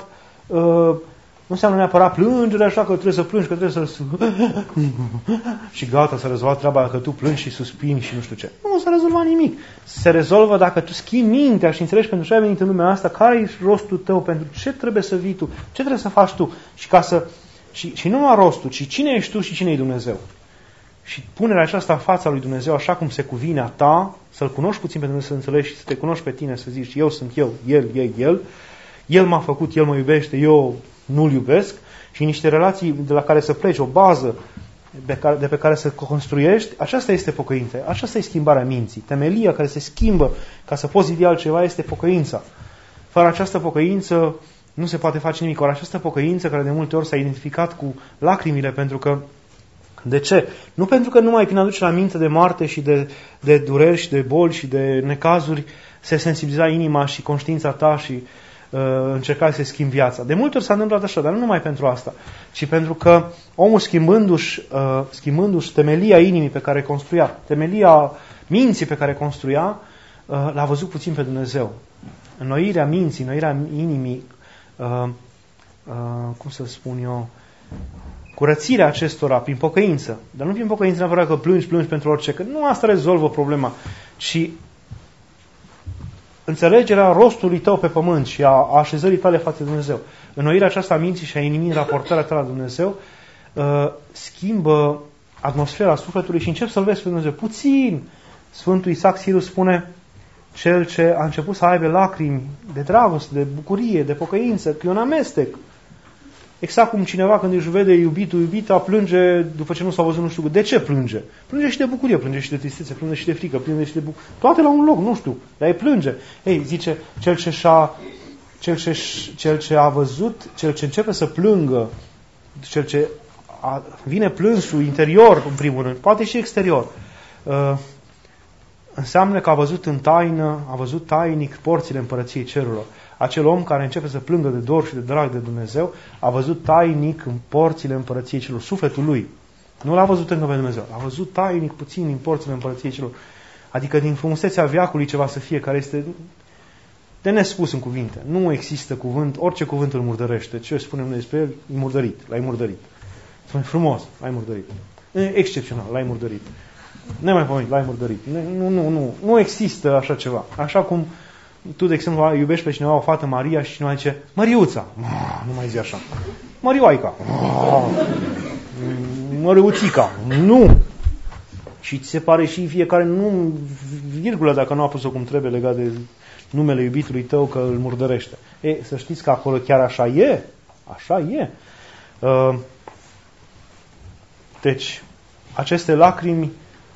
neapărat plângere, așa că trebuie să plângi, că trebuie să și gata, s-a rezolvat treaba dacă tu plângi și suspini și nu știu ce. Nu s-a rezolvat nimic. Se rezolvă dacă tu schimbi mintea și înțelegi pentru ce ai venit în lumea asta, care e rostul tău, pentru ce trebuie să vii tu, ce trebuie să faci tu. Și nu numai rostul, ci cine ești tu și cine e Dumnezeu. Și punerea aceasta în fața lui Dumnezeu, așa cum se cuvine a ta, să-L cunoști puțin pe Dumnezeu, să înțelegi și să te cunoști pe tine, să zici, eu sunt eu, El e El, El m-a făcut, El mă iubește, eu nu-L iubesc, și niște relații de la care să pleci, o bază de pe care să construiești, aceasta este pocăința, aceasta e schimbarea minții. Temelia care se schimbă ca să poți zidi altceva este pocăința. Fără această pocăință nu se poate face nimic. Ori această pocăință care de multe ori s-a identificat cu lacrimile, pentru că de ce? Nu pentru că numai prin aducerea aminte de moarte și de dureri și de boli și de necazuri se sensibiliza inima și conștiința ta și încerca să se schimbi viața. De multe ori s-a întâmplat așa, dar nu numai pentru asta, ci pentru că omul schimbându-și temelia inimii pe care construia, temelia minții pe care construia, l-a văzut puțin pe Dumnezeu. Înnoirea minții, înnoirea inimii, cum să spun eu, curățirea acestora prin pocăință. Dar nu prin pocăință neapărat că plângi pentru orice, că nu asta rezolvă problema, ci înțelegerea rostului tău pe pământ și a așezării tale față de Dumnezeu. Înnoirea aceasta a minții și a inimii, raportarea ta la Dumnezeu, schimbă atmosfera sufletului și începi să-L vezi pe Dumnezeu. Puțin! Sfântul Isaac Sirus spune, cel ce a început să aibă lacrimi de dragoste, de bucurie, de pocăință, că e un amestec. Exact cum cineva când își vede iubita plânge după ce nu s-a văzut nu știu. De ce plânge? Plânge și de bucurie, plânge și de tristețe, plânge și de frică, plânge și de bucurie. Toate la un loc, nu știu, dar e plânge. Ei, zice, cel ce a văzut, cel ce începe să plângă, cel ce vine plânsul interior, în primul rând, poate și exterior, înseamnă că a văzut în taină, a văzut tainic porțile împărăției cerurilor. Acel om care începe să plângă de dor și de drag de Dumnezeu a văzut tainic în porțile împărăției celor, sufletul lui. Nu l-a văzut încă pe Dumnezeu, a văzut tainic puțin din porțile împărăției celor. Adică din frumusețea veacului ceva să fie, care este de nespus în cuvinte. Nu există cuvânt, orice cuvânt îl murdărește. Ce spunem noi despre el? E murdărit, l-ai murdărit. Spune frumos, l-ai murdărit. Excepțional, l-ai murdărit. Nemaipomenit, l-ai murdărit. Nu există așa ceva. Așa cum tu, de exemplu, iubești pe cineva, o fată Maria și cineva zice, Măriuța. Nu mai zi așa. Mărioaica. Măriuțica. Nu. Și ți se pare și fiecare, nu virgulă dacă nu a pus-o cum trebuie legat de numele iubitului tău că îl murdărește. Să știți că acolo chiar așa e. Așa e. Deci, aceste lacrimi,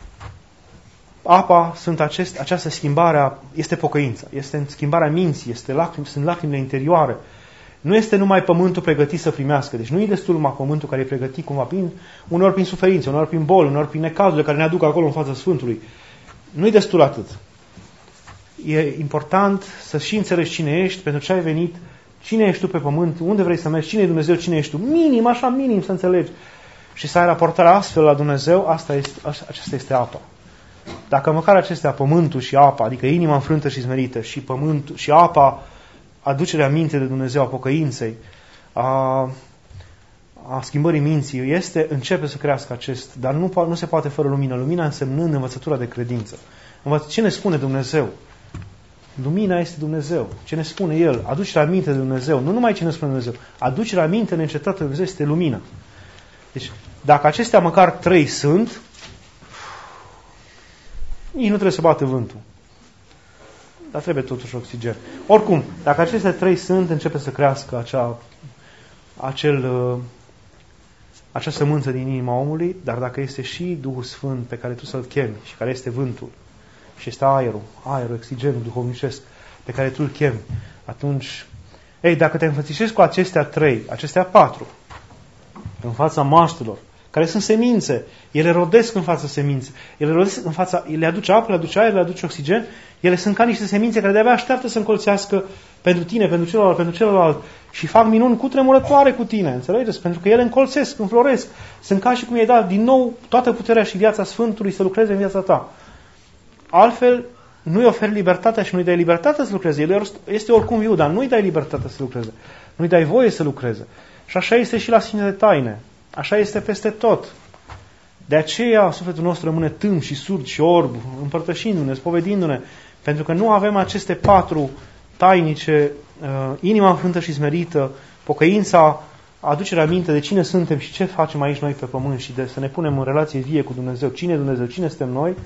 apa, această schimbare, este pocăința, este schimbarea minții, sunt lacrimile interioare. Nu este numai pământul pregătit să primească. Deci nu e destul numai pământul care e pregătit cumva uneori prin suferințe, uneori prin boli, uneori prin necazurile care ne aduc acolo în fața Sfântului. Nu e destul atât. E important să și înțelegi cine ești, pentru ce ai venit, cine ești tu pe pământ, unde vrei să mergi, cine e Dumnezeu, cine ești tu. Minim, așa minim să înțelegi. Și să ai raportarea astfel la Dumnezeu, aceasta este apa. Dacă măcar acestea, pământul și apa, adică inima înfrântă și smerită, și pământul și apa, aducerea minte de Dumnezeu, a pocăinței, a schimbării minții, începe să crească acest, dar nu se poate fără lumină. Lumina însemnând învățătura de credință. Ce ne spune Dumnezeu? Lumina este Dumnezeu. Ce ne spune El? Aducerea minte de Dumnezeu. Nu numai ce ne spune Dumnezeu. Aducerea minte neîncetată de Dumnezeu este lumină. Deci, dacă acestea măcar 3 sunt, nici nu trebuie să bată vântul. Dar trebuie totuși oxigen. Oricum, dacă acestea 3 sunt, începe să crească acea sămânță din inima omului, dar dacă este și Duhul Sfânt pe care tu să-l chemi și care este vântul și este aerul, oxigenul duhovnicesc pe care tu îl chemi, atunci, dacă te înfățișezi cu acestea 3, acestea 4, în fața maștelor, care sunt semințe, ele rodesc în fața semințe, le aduce apă, le aduce aer, le aduce oxigen, ele sunt ca niște semințe care de-abia așteaptă să încolțească pentru tine, pentru celălalt și fac minuni cutremurătoare cu tine, înțelegeți? Pentru că ele încolțesc, înfloresc, sunt ca și cum i-ai dat din nou toată puterea și viața Sfântului să lucreze în viața ta. Altfel, nu-i oferi libertatea și nu-i dai libertatea să lucreze. El este oricum viu, dar nu-i dai libertatea să lucreze. Nu-i dai voie să lucreze. Și așa este și la Sfintele Taine. Așa este peste tot. De aceea sufletul nostru rămâne tâm și surd și orb, împărtășindu-ne, spovedindu-ne, pentru că nu avem aceste 4 tainice, inima înfrântă și smerită, pocăința, aducerea minte de cine suntem și ce facem aici noi pe pământ și de să ne punem în relație vie cu Dumnezeu. Cine e Dumnezeu? Cine suntem noi?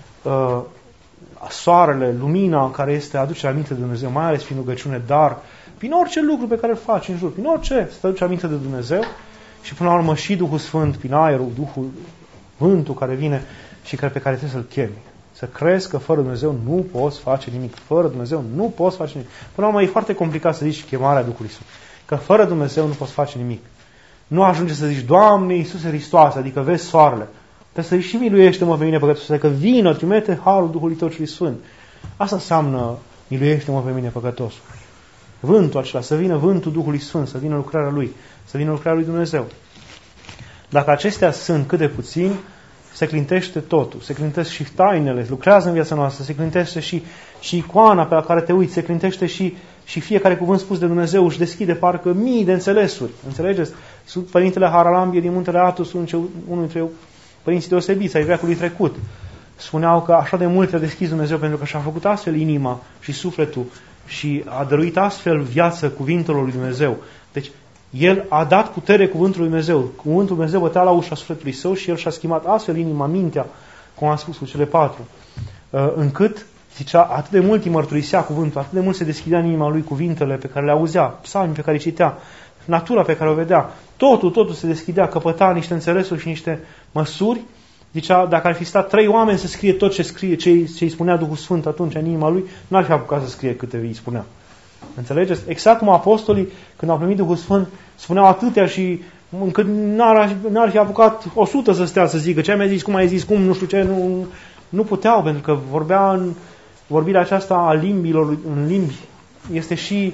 Soarele, lumina care este aducerea minte de Dumnezeu, mai ales prin rugăciune, dar prin orice lucru pe care îl faci în jur, prin orice să te aduci aminte de Dumnezeu și până la urmă și Duhul Sfânt, prin aerul, vântul care vine și pe care trebuie să-l chemi. Să crezi că fără Dumnezeu nu poți face nimic. Fără Dumnezeu nu poți face nimic. Până la urmă e foarte complicat să zici chemarea Duhului Sfânt. Că fără Dumnezeu nu poți face nimic. Nu ajunge să zici, Doamne Iisuse Hristoase, adică vezi soarele. Trebuie să zici și miluiește-mă pe mine păcătosul, adică vină, trimite harul Duhului Tău celui Sfânt. Asta înseamnă miluiește-mă pe mine păcătosul. Vântul acela, să vină vântul Duhului Sfânt, să vină lucrarea Lui, să vină lucrarea Lui Dumnezeu. Dacă acestea sunt cât de puțin, se clintește totul, se clintește și tainele, lucrează în viața noastră, se clintește și icoana pe la care te uiți, se clintește și fiecare cuvânt spus de Dumnezeu își deschide parcă mii de înțelesuri. Înțelegeți? Părintele Haralambie din Muntele Athos, unul dintre părinții deosebiți ai veacului trecut, spuneau că așa de mult a deschis Dumnezeu pentru că și-a făcut astfel inima și sufletul și a dăruit astfel viață cuvintelor lui Dumnezeu. Deci, El a dat putere cuvântului Dumnezeu. Cuvântul Dumnezeu bătea la ușa sufletului său și El și-a schimbat astfel inima, mintea, cum am spus cu cele 4. Încât, zicea, atât de mult îi mărturisea cuvântul, atât de mult se deschidea în inima lui cuvintele pe care le auzea, psalmii pe care îi citea, natura pe care o vedea. Totul se deschidea, căpăta niște înțelesuri și niște măsuri. Zicea, dacă ar fi stat 3 oameni să scrie tot ce îi spunea Duhul Sfânt atunci în inima lui, n-ar fi apucat să scrie câte îi spunea. Înțelegeți? Exact cum apostolii, când au primit Duhul Sfânt, spuneau atâtea și încât n-ar fi apucat 100 să stea să zică ce mi-ai zis, cum ai zis, cum, nu știu ce, nu puteau, pentru că vorbirea aceasta a limbilor în limbi este și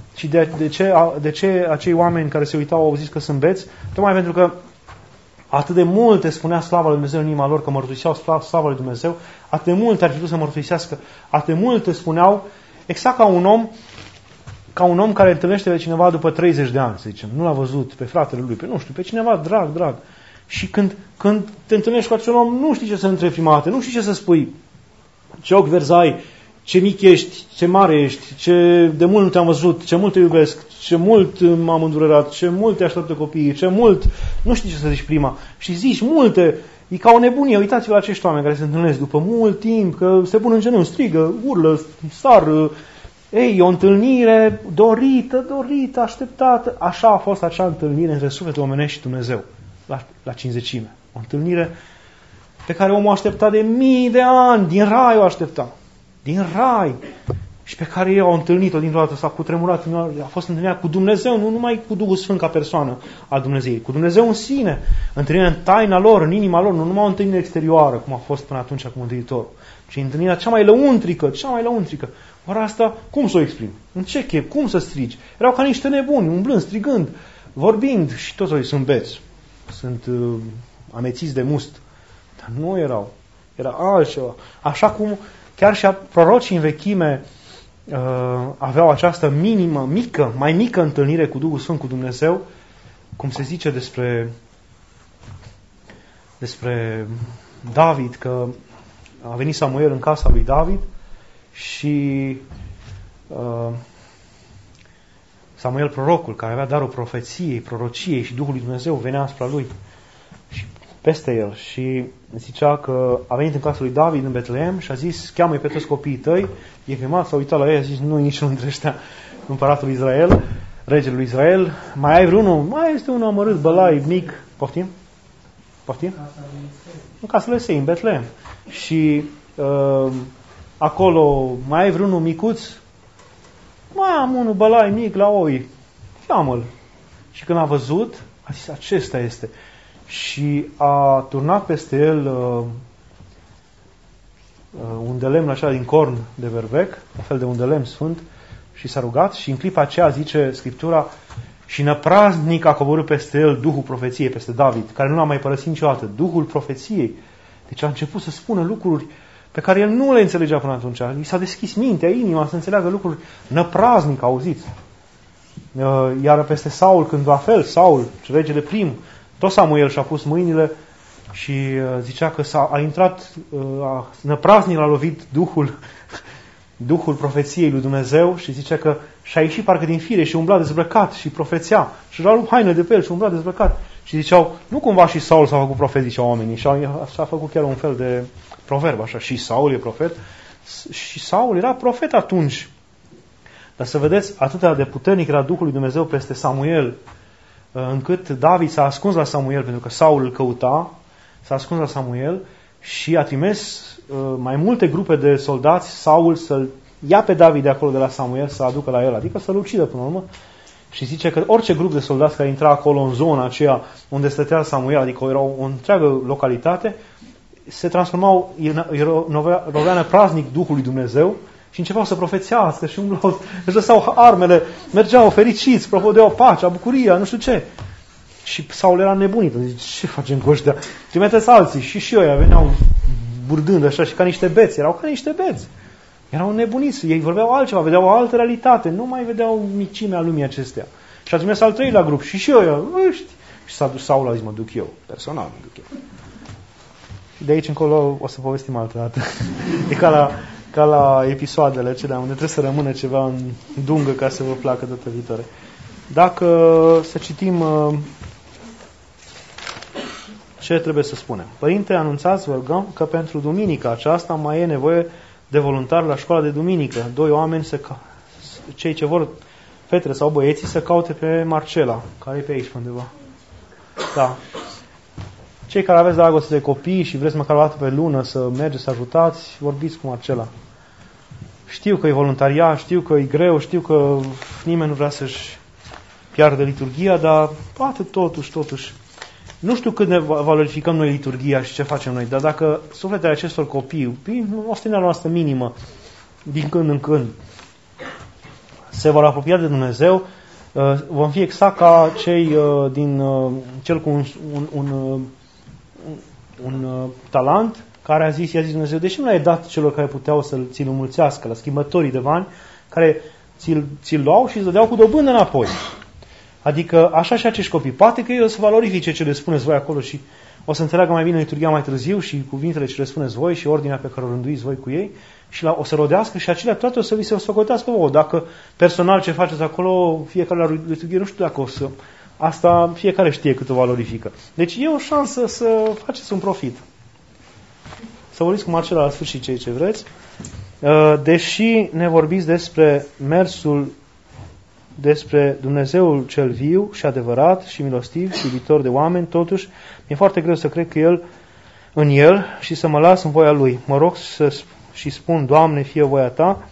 de ce acei oameni care se uitau au zis că sunt beți? Tocmai pentru că atât de multe spunea slava lui Dumnezeu în inima lor, că mărturiseau slava lui Dumnezeu, atât de multe ar fi putut să mărturisească, atât de multe spuneau, exact ca un om care întâlnește pe cineva după 30 de ani, să zicem, nu l-a văzut pe fratele lui, pe cineva drag. Și când te întâlnești cu acel om, nu știi ce să întrebi prima dată, nu știi ce să spui. Ce ochi verzi ai, ce mic ești, ce mare ești, ce de mult nu te-am văzut, ce mult te iubesc, ce mult m-am îndurerat, ce mult te așteaptă copiii, ce mult... Nu știi ce să zici prima. Și zici multe. E ca o nebunie. Uitați-vă la acești oameni care se întâlnesc după mult timp, că se pun în genunchi, strigă, urlă, sar. Ei, o întâlnire dorită, așteptată. Așa a fost acea întâlnire între sufletul omenesc și Dumnezeu, la cinzecime. O întâlnire pe care omul aștepta de mii de ani, din rai o aștepta. Din rai. și pe care ei au întâlnit-o dintr-o dată, s-a cutremurat, a fost întâlnirea cu Dumnezeu, nu numai cu Duhul Sfânt ca persoană a Dumnezeirii, cu Dumnezeu în sine, întâlnirea în taina lor, în inima lor, nu numai o întâlnire exterioară, cum a fost până atunci cu Mântuitorul, ci întâlnirea cea mai lăuntrică. Ori asta, cum să o exprim? În ce chep? Cum să strigi? Erau ca niște nebuni, umblând, strigând, vorbind și toți ăia sunt beți, sunt amețiți de must. Dar nu erau. Era altceva. Așa cum chiar și prorocii în vechime aveau această mai mică întâlnire cu Duhul Sfânt, cu Dumnezeu, cum se zice despre David, că a venit Samuel în casa lui David și Samuel prorocul, care avea darul profeției, prorociei și Duhul lui Dumnezeu venea asupra lui și peste el și zicea că a venit în casa lui David în Betlehem și a zis, cheamă-i pe toți copiii tăi, e chemat, s-a uitat la ei, a zis, nu, niciunul dintre ăștia, împăratul Israel, regele lui Israel, mai ai vreunul? Mai este unul amărât, bălai, mic, poftim? În casa lui Isai, în Betlehem. Și acolo mai ai vreunul micuț? Mai am unul bălai mic la oi, cheamă-l. Și când a văzut, a zis, acesta este. Și a turnat peste el un de lemn așa din corn de berbec, un fel de un de lemn sfânt, și s-a rugat și în clipa aceea zice Scriptura, și năpraznic a coborât peste el Duhul profeției, peste David, care nu l-a mai părăsit niciodată, Duhul profeției. Deci a început să spună lucruri pe care el nu le înțelegea până atunci. I s-a deschis mintea, inima să înțeleagă lucruri năpraznic, auziți. Iar peste Saul, când la fel, Saul, regele prim, tot Samuel și-a pus mâinile și zicea că a intrat, năpraznic l-a lovit Duhul profeției lui Dumnezeu și zicea că și-a ieșit parcă din fire și umbla dezbrăcat și profețea și l-a luat haină de pe el și umbla dezbrăcat. Și ziceau, nu cumva și Saul s-a făcut profet, ziceau oamenii, și s-a făcut chiar un fel de proverb, așa, și Saul e profet. Și Saul era profet atunci. Dar să vedeți, atât de puternic era Duhul lui Dumnezeu peste Samuel, încât David s-a ascuns la Samuel, pentru că Saul îl căuta, s-a ascuns la Samuel și a trimis mai multe grupe de soldați, Saul să-l ia pe David de acolo de la Samuel, să aducă la el, adică să-l ucidă până la urmă. Și zice că orice grup de soldați care intra acolo în zona aceea unde stătea Samuel, adică era o întreagă localitate, se transformau, rovea năpraznic Duhului Dumnezeu și începeau să profețească și umblau, își lăsau armele, mergeau fericiți, propodeau pacea, bucuria, nu știu ce. Și Saul era nebunit, zice, ce facem cu ăștia? Trimiteți alții și ăia veneau burdând așa și ca niște beți, erau ca niște beți. Erau nebuniți, ei vorbeau altceva, vedeau o altă realitate, nu mai vedeau micimea lumii acestea. Și a trimis al treilea grup și ăia, ăști. Și s-a dus Saul, a zis, mă duc eu, personal mă duc eu. De aici încolo o să povestim altă dată. E ca la episoadele acelea unde trebuie să rămână ceva în dungă ca să vă placă data viitoare. Dacă să citim ce trebuie să spunem. Părinte, anunțați, vă rugăm, că pentru duminica aceasta mai e nevoie de voluntari la școala de duminică. 2 oameni, cei ce vor, fetele sau băieții, să caute pe Marcela, care e pe aici undeva. Da. Cei care aveți dragoste de copii și vreți măcar o dată pe lună să mergeți să ajutați, vorbiți cu Marcela. Știu că e voluntariat, știu că e greu, știu că nimeni nu vrea să-și piardă liturghia, dar poate totuși. Nu știu cât ne valorificăm noi liturghia și ce facem noi, dar dacă sufletele acestor copii, prin ostenarea noastră minimă, din când în când, se vor apropia de Dumnezeu, vom fi exact ca cei din cel cu un talent, care i-a zis Dumnezeu, de ce nu l-ai dat celor care puteau să ți-l înmulțească, la schimbătorii de bani, care ți-l luau și îți dădeau cu dobândă înapoi. Adică așa și acești copii. Poate că ei o să valorifice ce le spuneți voi acolo și o să înțeleagă mai bine liturghia mai târziu și cuvintele ce le spuneți voi și ordinea pe care o rânduiți voi cu ei și o să rodească și acelea toate o să vi se socotească vouă. Dacă personal ce faceți acolo, fiecare la liturghie, nu știu dacă o să... Asta fiecare știe cât o valorifică. Deci e o șansă să faceți un profit. Să vorbiți cu Marcela la sfârșit ceea ce vreți. Deși ne vorbiți despre Dumnezeul cel viu și adevărat și milostiv și iubitor de oameni, totuși mi-e foarte greu să cred că în El și să mă las în voia Lui. Mă rog și spun, Doamne, fie voia Ta,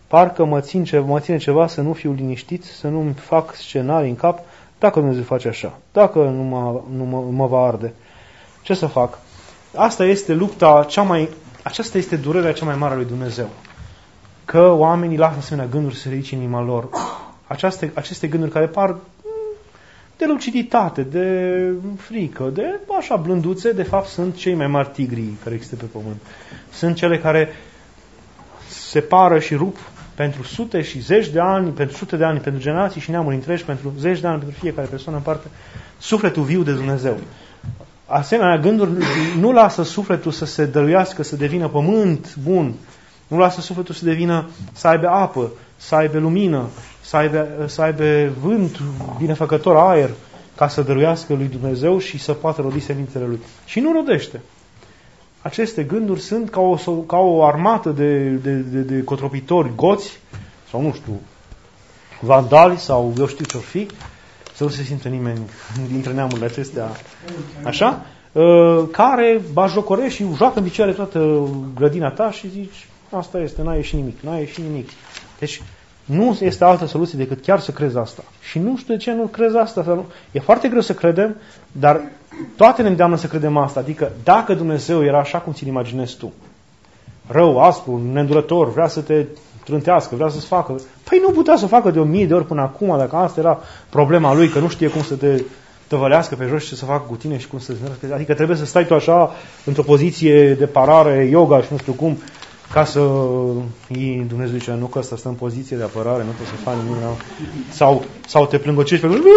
Parcă mă ține ceva să nu fiu liniștit, să nu-mi fac scenarii în cap, dacă Dumnezeu face așa, dacă nu mă va arde. Ce să fac? Asta este lupta aceasta este durerea cea mai mare a lui Dumnezeu. Că oamenii lasă asemenea gânduri să ridice în inima lor. Aceste gânduri care par de luciditate, de frică, de așa blânduțe, de fapt sunt cei mai mari tigri care există pe pământ. Sunt cele care separă și rup pentru sute și zeci de ani, pentru sute de ani, pentru generații și neamuri întregi, pentru zeci de ani, pentru fiecare persoană în parte, sufletul viu de Dumnezeu. Asemenea gânduri nu lasă sufletul să se dăruiască, să devină pământ bun, nu lasă sufletul să aibă apă, să aibă lumină, să aibă vânt binefăcător, aer, ca să dăruiască lui Dumnezeu și să poată rodi semințele lui. Și nu rodește. Aceste gânduri sunt ca o armată de cotropitori goți, sau nu știu, vandali, sau eu știu ce-or fi, să nu se simtă nimeni dintre neamurile acestea, așa, care bajocorește și joacă în picioare toată grădina ta și zici, asta este, n-a ieșit nimic. Deci, nu este altă soluție decât chiar să crezi asta. Și nu știu de ce nu crezi asta. E foarte greu să credem, dar toate ne îndeamnă să credem asta. Adică, dacă Dumnezeu era așa cum ți-l imaginezi tu, rău, aspru, neîndurător, vrea să te trântească, vrea să-ți facă, păi nu putea să o facă de 1000 de ori până acum, dacă asta era problema lui, că nu știe cum să te tăvălească pe jos și ce să facă cu tine și cum să... Adică trebuie să stai tu așa, într-o poziție de parare, yoga și nu știu cum, ca să Dumnezeu zice, nu că ăsta stă în poziție de apărare, nu poți să faci nimic, sau te plângăcești pe...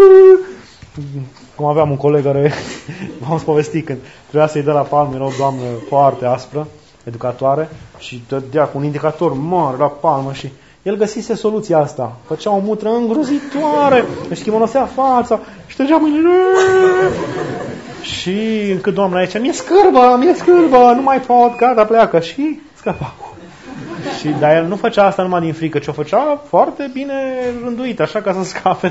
Cum aveam un coleg care, v-am povestit, când trebuia să-i dă la palmă, era o doamnă foarte aspră, educatoare, și dădea cu un indicator mare la palmă și el găsise soluția asta. Făcea o mutră îngrozitoare, își schimonosea fața și trăgea mâinile. Și încât doamna aici, mi-e scârbă, nu mai pot, gata, pleacă. Și scăpa. Dar el nu făcea asta numai din frică, ci o făcea foarte bine rânduit, așa ca să scape.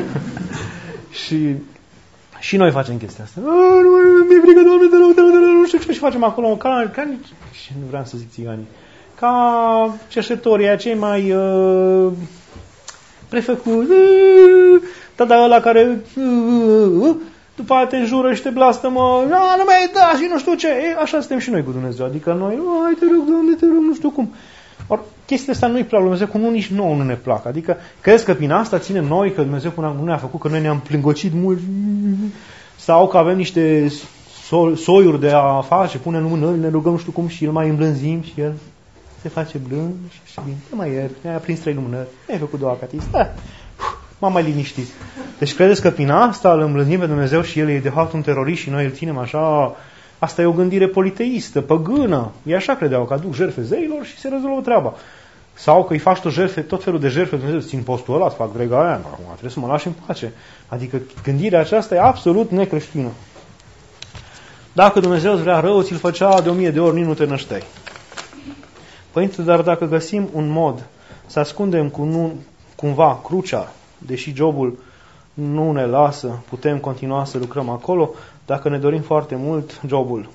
Și noi facem chestia asta. Mi-e frică, Doamne, nu știu ce facem acolo. Și nu vreau să zic țiganii. Ca cerșetorii cei mai prefăcuți. Dar ăla care după aia te înjură și te blastămă. Nu mai da și nu știu ce. Așa suntem și noi cu Dumnezeu. Adică noi, hai te rog, Doamne, te rog, nu știu cum. Or, chestia asta nu-i plac lui Dumnezeu, cum nici nouă nu ne plac. Adică, crezi că prin asta ținem noi, că Dumnezeu până nu ne-a făcut, că noi ne-am plângocit mult, sau că avem niște soiuri de a face, punem lumânări, ne rugăm nu știu cum și îl mai îmblânzim și el se face blând și bine, mai ieri, ne-a prins 3 lumânări, ne-ai făcut 2 acatist, m-am mai liniștit. Deci credeți că prin asta îl îmblânzim pe Dumnezeu și el e de fapt un terorist și noi îl ținem așa... Asta e o gândire politeistă, păgână. Ei așa credeau, că aduc jertfe zeilor și se rezolvă treaba. Sau că îi faci tot felul de jertfe, Dumnezeu țin postul ăla, îți fac grega aia, acum trebuie să mă lași în pace. Adică gândirea aceasta e absolut necreștină. Dacă Dumnezeu îți vrea rău, ți-l făcea de 1000 de ori, nici nu te nășteai. Părinte, dar dacă găsim un mod să ascundem cumva crucea, deși jobul nu ne lasă, putem continua să lucrăm acolo, dacă ne dorim foarte mult jobul.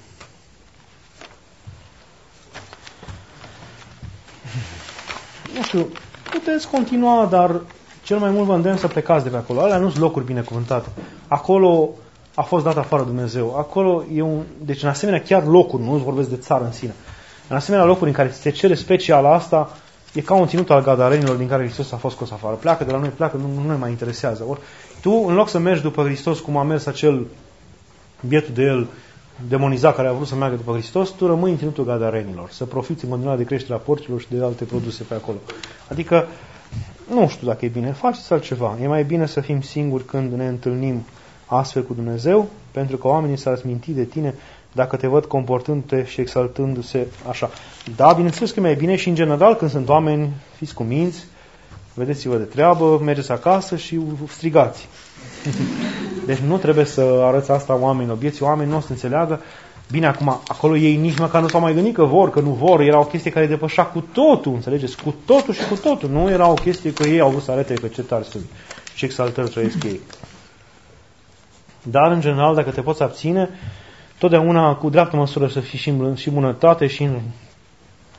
Nu știu, puteți continua, dar cel mai mult vă îndemn să plecați de pe acolo. Alea nu sunt locuri binecuvântate. Acolo a fost dat afară Dumnezeu. Acolo e deci în asemenea chiar locuri, nu vorbesc de țară în sine. În asemenea locuri în care se cere special asta, e ca un ținut al gadarenilor din care Hristos a fost scos afară. Pleacă de la noi, pleacă, nu ne mai interesează. Ori tu, în loc să mergi după Hristos cum a mers acel bietul de el demonizat care a vrut să meargă după Hristos, tu rămâi în ținutul gadarenilor, să profiți în continuare de creșterea porcilor și de alte produse pe acolo. Adică, nu știu dacă e bine, faceți altceva. E mai bine să fim singuri când ne întâlnim astfel cu Dumnezeu, pentru că oamenii s-ar sminti de tine dacă te văd comportându-te și exaltându-se așa. Da, bineînțeles că e mai bine și în general când sunt oameni, fiți cuminți, vedeți-vă de treabă, mergeți acasă și strigați. Deci nu trebuie să arăți asta oamenilor. Bieții oameni nu o să înțeleagă. Bine, acum, acolo ei nici măcar nu s-au mai gândit că vor, că nu vor. Era o chestie care depășea cu totul, înțelegeți? Cu totul și cu totul. Nu era o chestie că ei au vrut să arate că ce tari sunt. Ce exaltări trăiesc ei. Dar, în general, dacă te poți abține, totdeauna cu dreaptă măsură să fii și în bunătate și în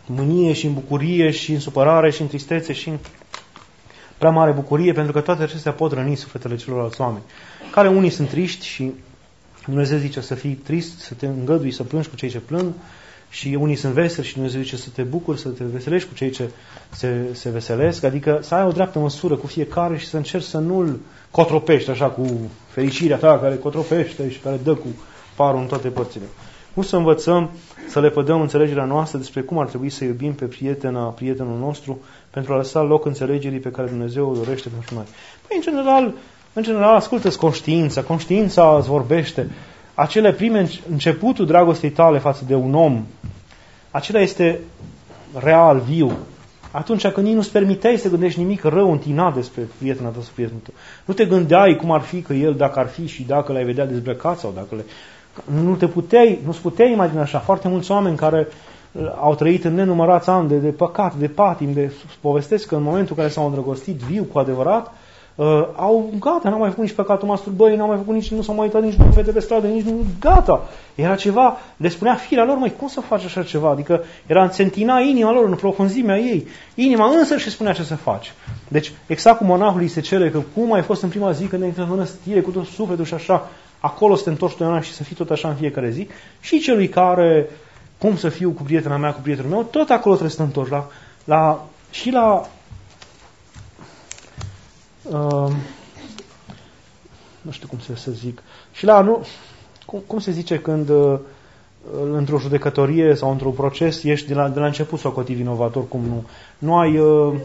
mânie și în bucurie și în supărare și în tristețe și în prea mare bucurie, pentru că toate acestea pot răni sufletele celorlalți oameni. Care unii sunt triști și Dumnezeu zice să fii trist, să te îngădui, să plângi cu cei ce plâng, și unii sunt veseli și Dumnezeu zice să te bucuri, să te veselești cu cei ce se veselesc, adică să ai o dreaptă măsură cu fiecare și să încerci să nu-l cotropești așa cu fericirea ta care cotropește și care dă cu parul în toate părțile. Cum să învățăm să le pădăm înțelegerea noastră despre cum ar trebui să iubim pe prietenul nostru pentru a lăsa loc înțelegerii pe care Dumnezeu o dorește pentru noi? Păi, în general, ascultă-ți conștiința îți vorbește. Acele prime începutul dragostei tale față de un om, acela este real, viu. Atunci când nici nu-ți permiteai să gândești nimic rău întinat despre prietena ta sau prietenul tău. Nu te gândeai cum ar fi că el, dacă ar fi și dacă l-ai vedea dezbrăcat sau dacă nu-ți puteai imagina așa. Foarte mulți oameni care au trăit în nenumărați ani de păcat, de patim, povestesc că în momentul în care s-au îndrăgostit viu cu adevărat, gata, n-au mai făcut nici păcatul masturbării, n-au mai făcut nici, nu s-au mai uitat nici nu fete pe stradă, nici nu, gata. Era ceva, le spunea firea lor, măi, cum să faci așa ceva? Adică se întina inima lor în profunzimea ei. Inima însă și spunea ce să faci. Deci, exact cum monahului se cere că cum ai fost în prima zi când ai intrat în mănăstire cu tot sufletul și așa, acolo să te întorci totdeauna și să fii tot așa în fiecare zi, și celui care, cum să fiu cu prietena mea, cu prietenul meu, tot acolo trebuie să te întorci. Nu știu cum să zic. Și cum se zice când într-o judecătorie sau într-un proces ești de la început socotit vinovator, cum nu ai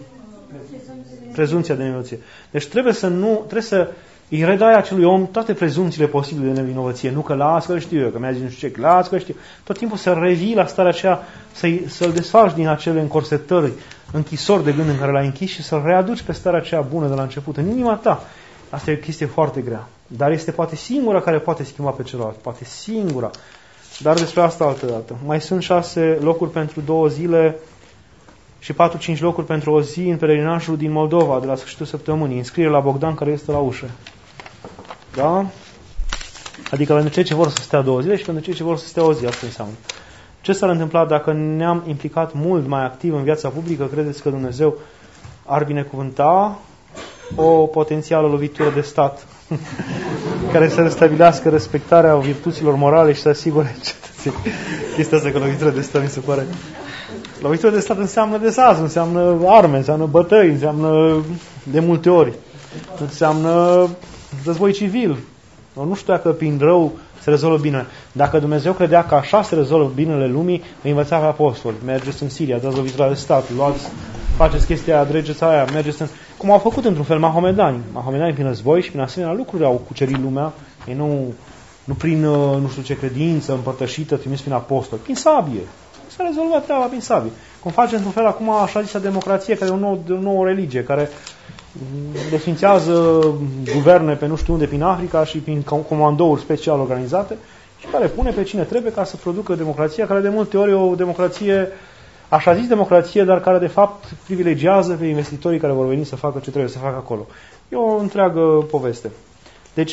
prezumția de nevinovăție. Deci trebuie să îi redai acelui om toate prezumțiile posibile de nevinovăție. Nu că las că știu eu, că mi-a zis nu știu ce, las că știu. Tot timpul să revii la starea aceea, să-l desfaci din acele încorsetări, închisori de gând în care l-ai închis și să-l readuci pe starea aceea bună de la început, în inima ta. Asta e o chestie foarte grea. Dar este poate singura care poate schimba pe celălalt. Poate singura. Dar despre asta altă dată. Mai sunt 6 locuri pentru 2 zile și 4-5 locuri pentru o zi în pelerinajul din Moldova, de la sfârșitul săptămânii. Înscriere la Bogdan, care este la ușă. Da? Adică pentru cei ce vor să stea 2 zile și pentru cei ce vor să stea o zi. Asta înseamnă. Ce s-ar întâmpla dacă ne-am implicat mult mai activ în viața publică? Credeți că Dumnezeu ar binecuvânta o potențială lovitură de stat care să restabilească respectarea virtuților morale și să asigure cetățenii? Chestia asta că lovitură de stat mi se pare... Lovitură de stat înseamnă dezastru, înseamnă arme, înseamnă bătăi, înseamnă de multe ori, înseamnă război civil. Nu știu dacă prin rău se rezolvă bine. Dacă Dumnezeu credea că așa se rezolvă binele lumii, îi învăța pe apostoli. Mergeți în Siria, dați lovitura de stat, faceți chestia aia, dregeți aia, mergeți în... Cum au făcut într-un fel mahomedanii. Mahomedanii prin război și prin asemenea lucruri au cucerit lumea. Ei nu prin, nu știu ce credință împărtășită, trimis prin apostoli, prin sabie. S-a rezolvat treaba prin sabie. Cum face într-un fel acum așa zisă democrație, care e o nouă religie, care desfințează guverne pe nu știu unde prin Africa și prin comandouri special organizate și care pune pe cine trebuie ca să producă democrația, care de multe ori e o democrație, așa zis democrație, dar care de fapt privilegiază pe investitorii care vor veni să facă ce trebuie să facă acolo. E o întreagă poveste. Deci,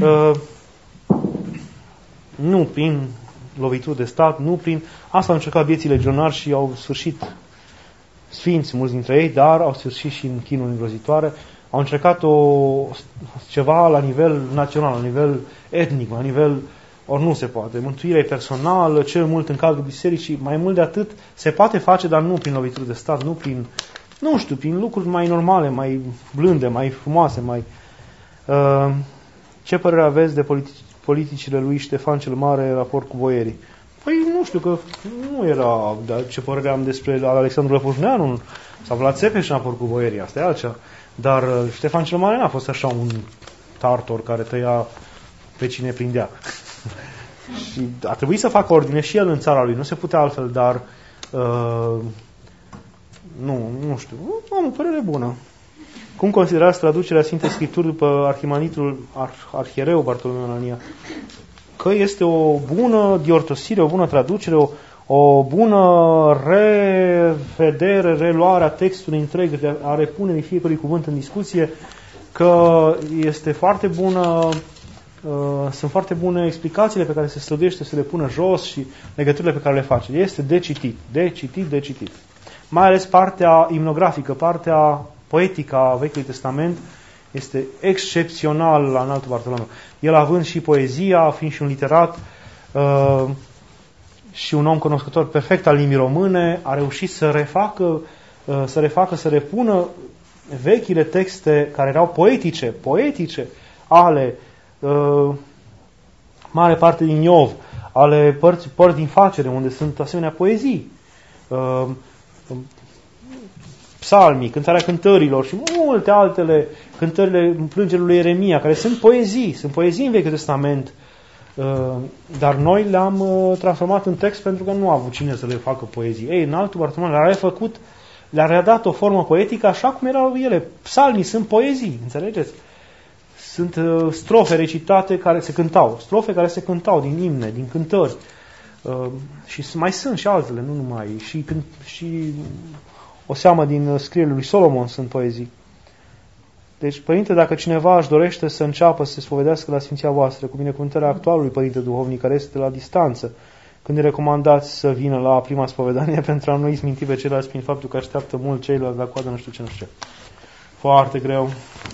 nu prin lovituri de stat, nu prin... Asta au încercat vieții legionari și au sfârșit sfinți, mulți dintre ei, dar au sfârșit și în chinuri îngrozitoare. Au încercat ceva la nivel național, la nivel etnic, la nivel... Ori nu se poate. Mântuirea e personală, cel mult în cadrul bisericii, mai mult de atât se poate face, dar nu prin lovituri de stat, nu prin, nu știu, prin lucruri mai normale, mai blânde, mai frumoase, mai... Ce părere aveți de politicile lui Ștefan cel Mare în raport cu boierii? Păi nu știu, că nu era... Dar ce părere am despre Alexandru Lăpușneanu sau Vlad Țepeș în raport cu boierii? Asta e altceva. Dar Ștefan cel Mare n-a fost așa un tartor care tăia pe cine prindea. Și a trebuit să facă ordine și el în țara lui. Nu se putea altfel, dar nu știu. Am o părere bună. Cum considerați traducerea Sfintei Scripturi după arhimandritul arhiereu Bartolomeu Anania? Că este o bună diortosire, o bună traducere, o bună revedere, reluare a textului întreg, a repunerii fiecărui cuvânt în discuție, că este foarte bună sunt foarte bune explicațiile pe care se străduiește să le pună jos și legăturile pe care le face. Este de citit. Mai ales partea imnografică, partea poetică a Vechiului Testament este excepțional la Înaltul Bartolomeu. El având și poezia, fiind și un literat și un om cunoscător perfect al limbii române, a reușit să repună vechile texte care erau poetice ale mare parte din Iov, ale părți din Facere, unde sunt asemenea poezii, psalmii, cântarea cântărilor și multe altele, cântările plângerii lui Ieremia, care sunt poezii în Vechiul Testament, dar noi le-am transformat în text pentru că nu a avut cine să le facă poezii. Ei, Înaltul Bartolomeu le-a refăcut, le-a redat o formă poetică așa cum erau ele. Psalmii sunt poezii, înțelegeți? Sunt strofe recitate care se cântau din imne, din cântări. Și mai sunt și altele, nu numai. Și o seamă din scrierile lui Solomon sunt poezii. Deci, Părinte, dacă cineva își dorește să înceapă să se spovedească la Sfinția voastră cu binecuvântarea actualului Părinte Duhovnic, care este la distanță, când îi recomandați să vină la prima spovedanie pentru a nu izminti pe ceilalți prin faptul că așteaptă mult ceilalți la coadă, nu știu ce. Foarte greu.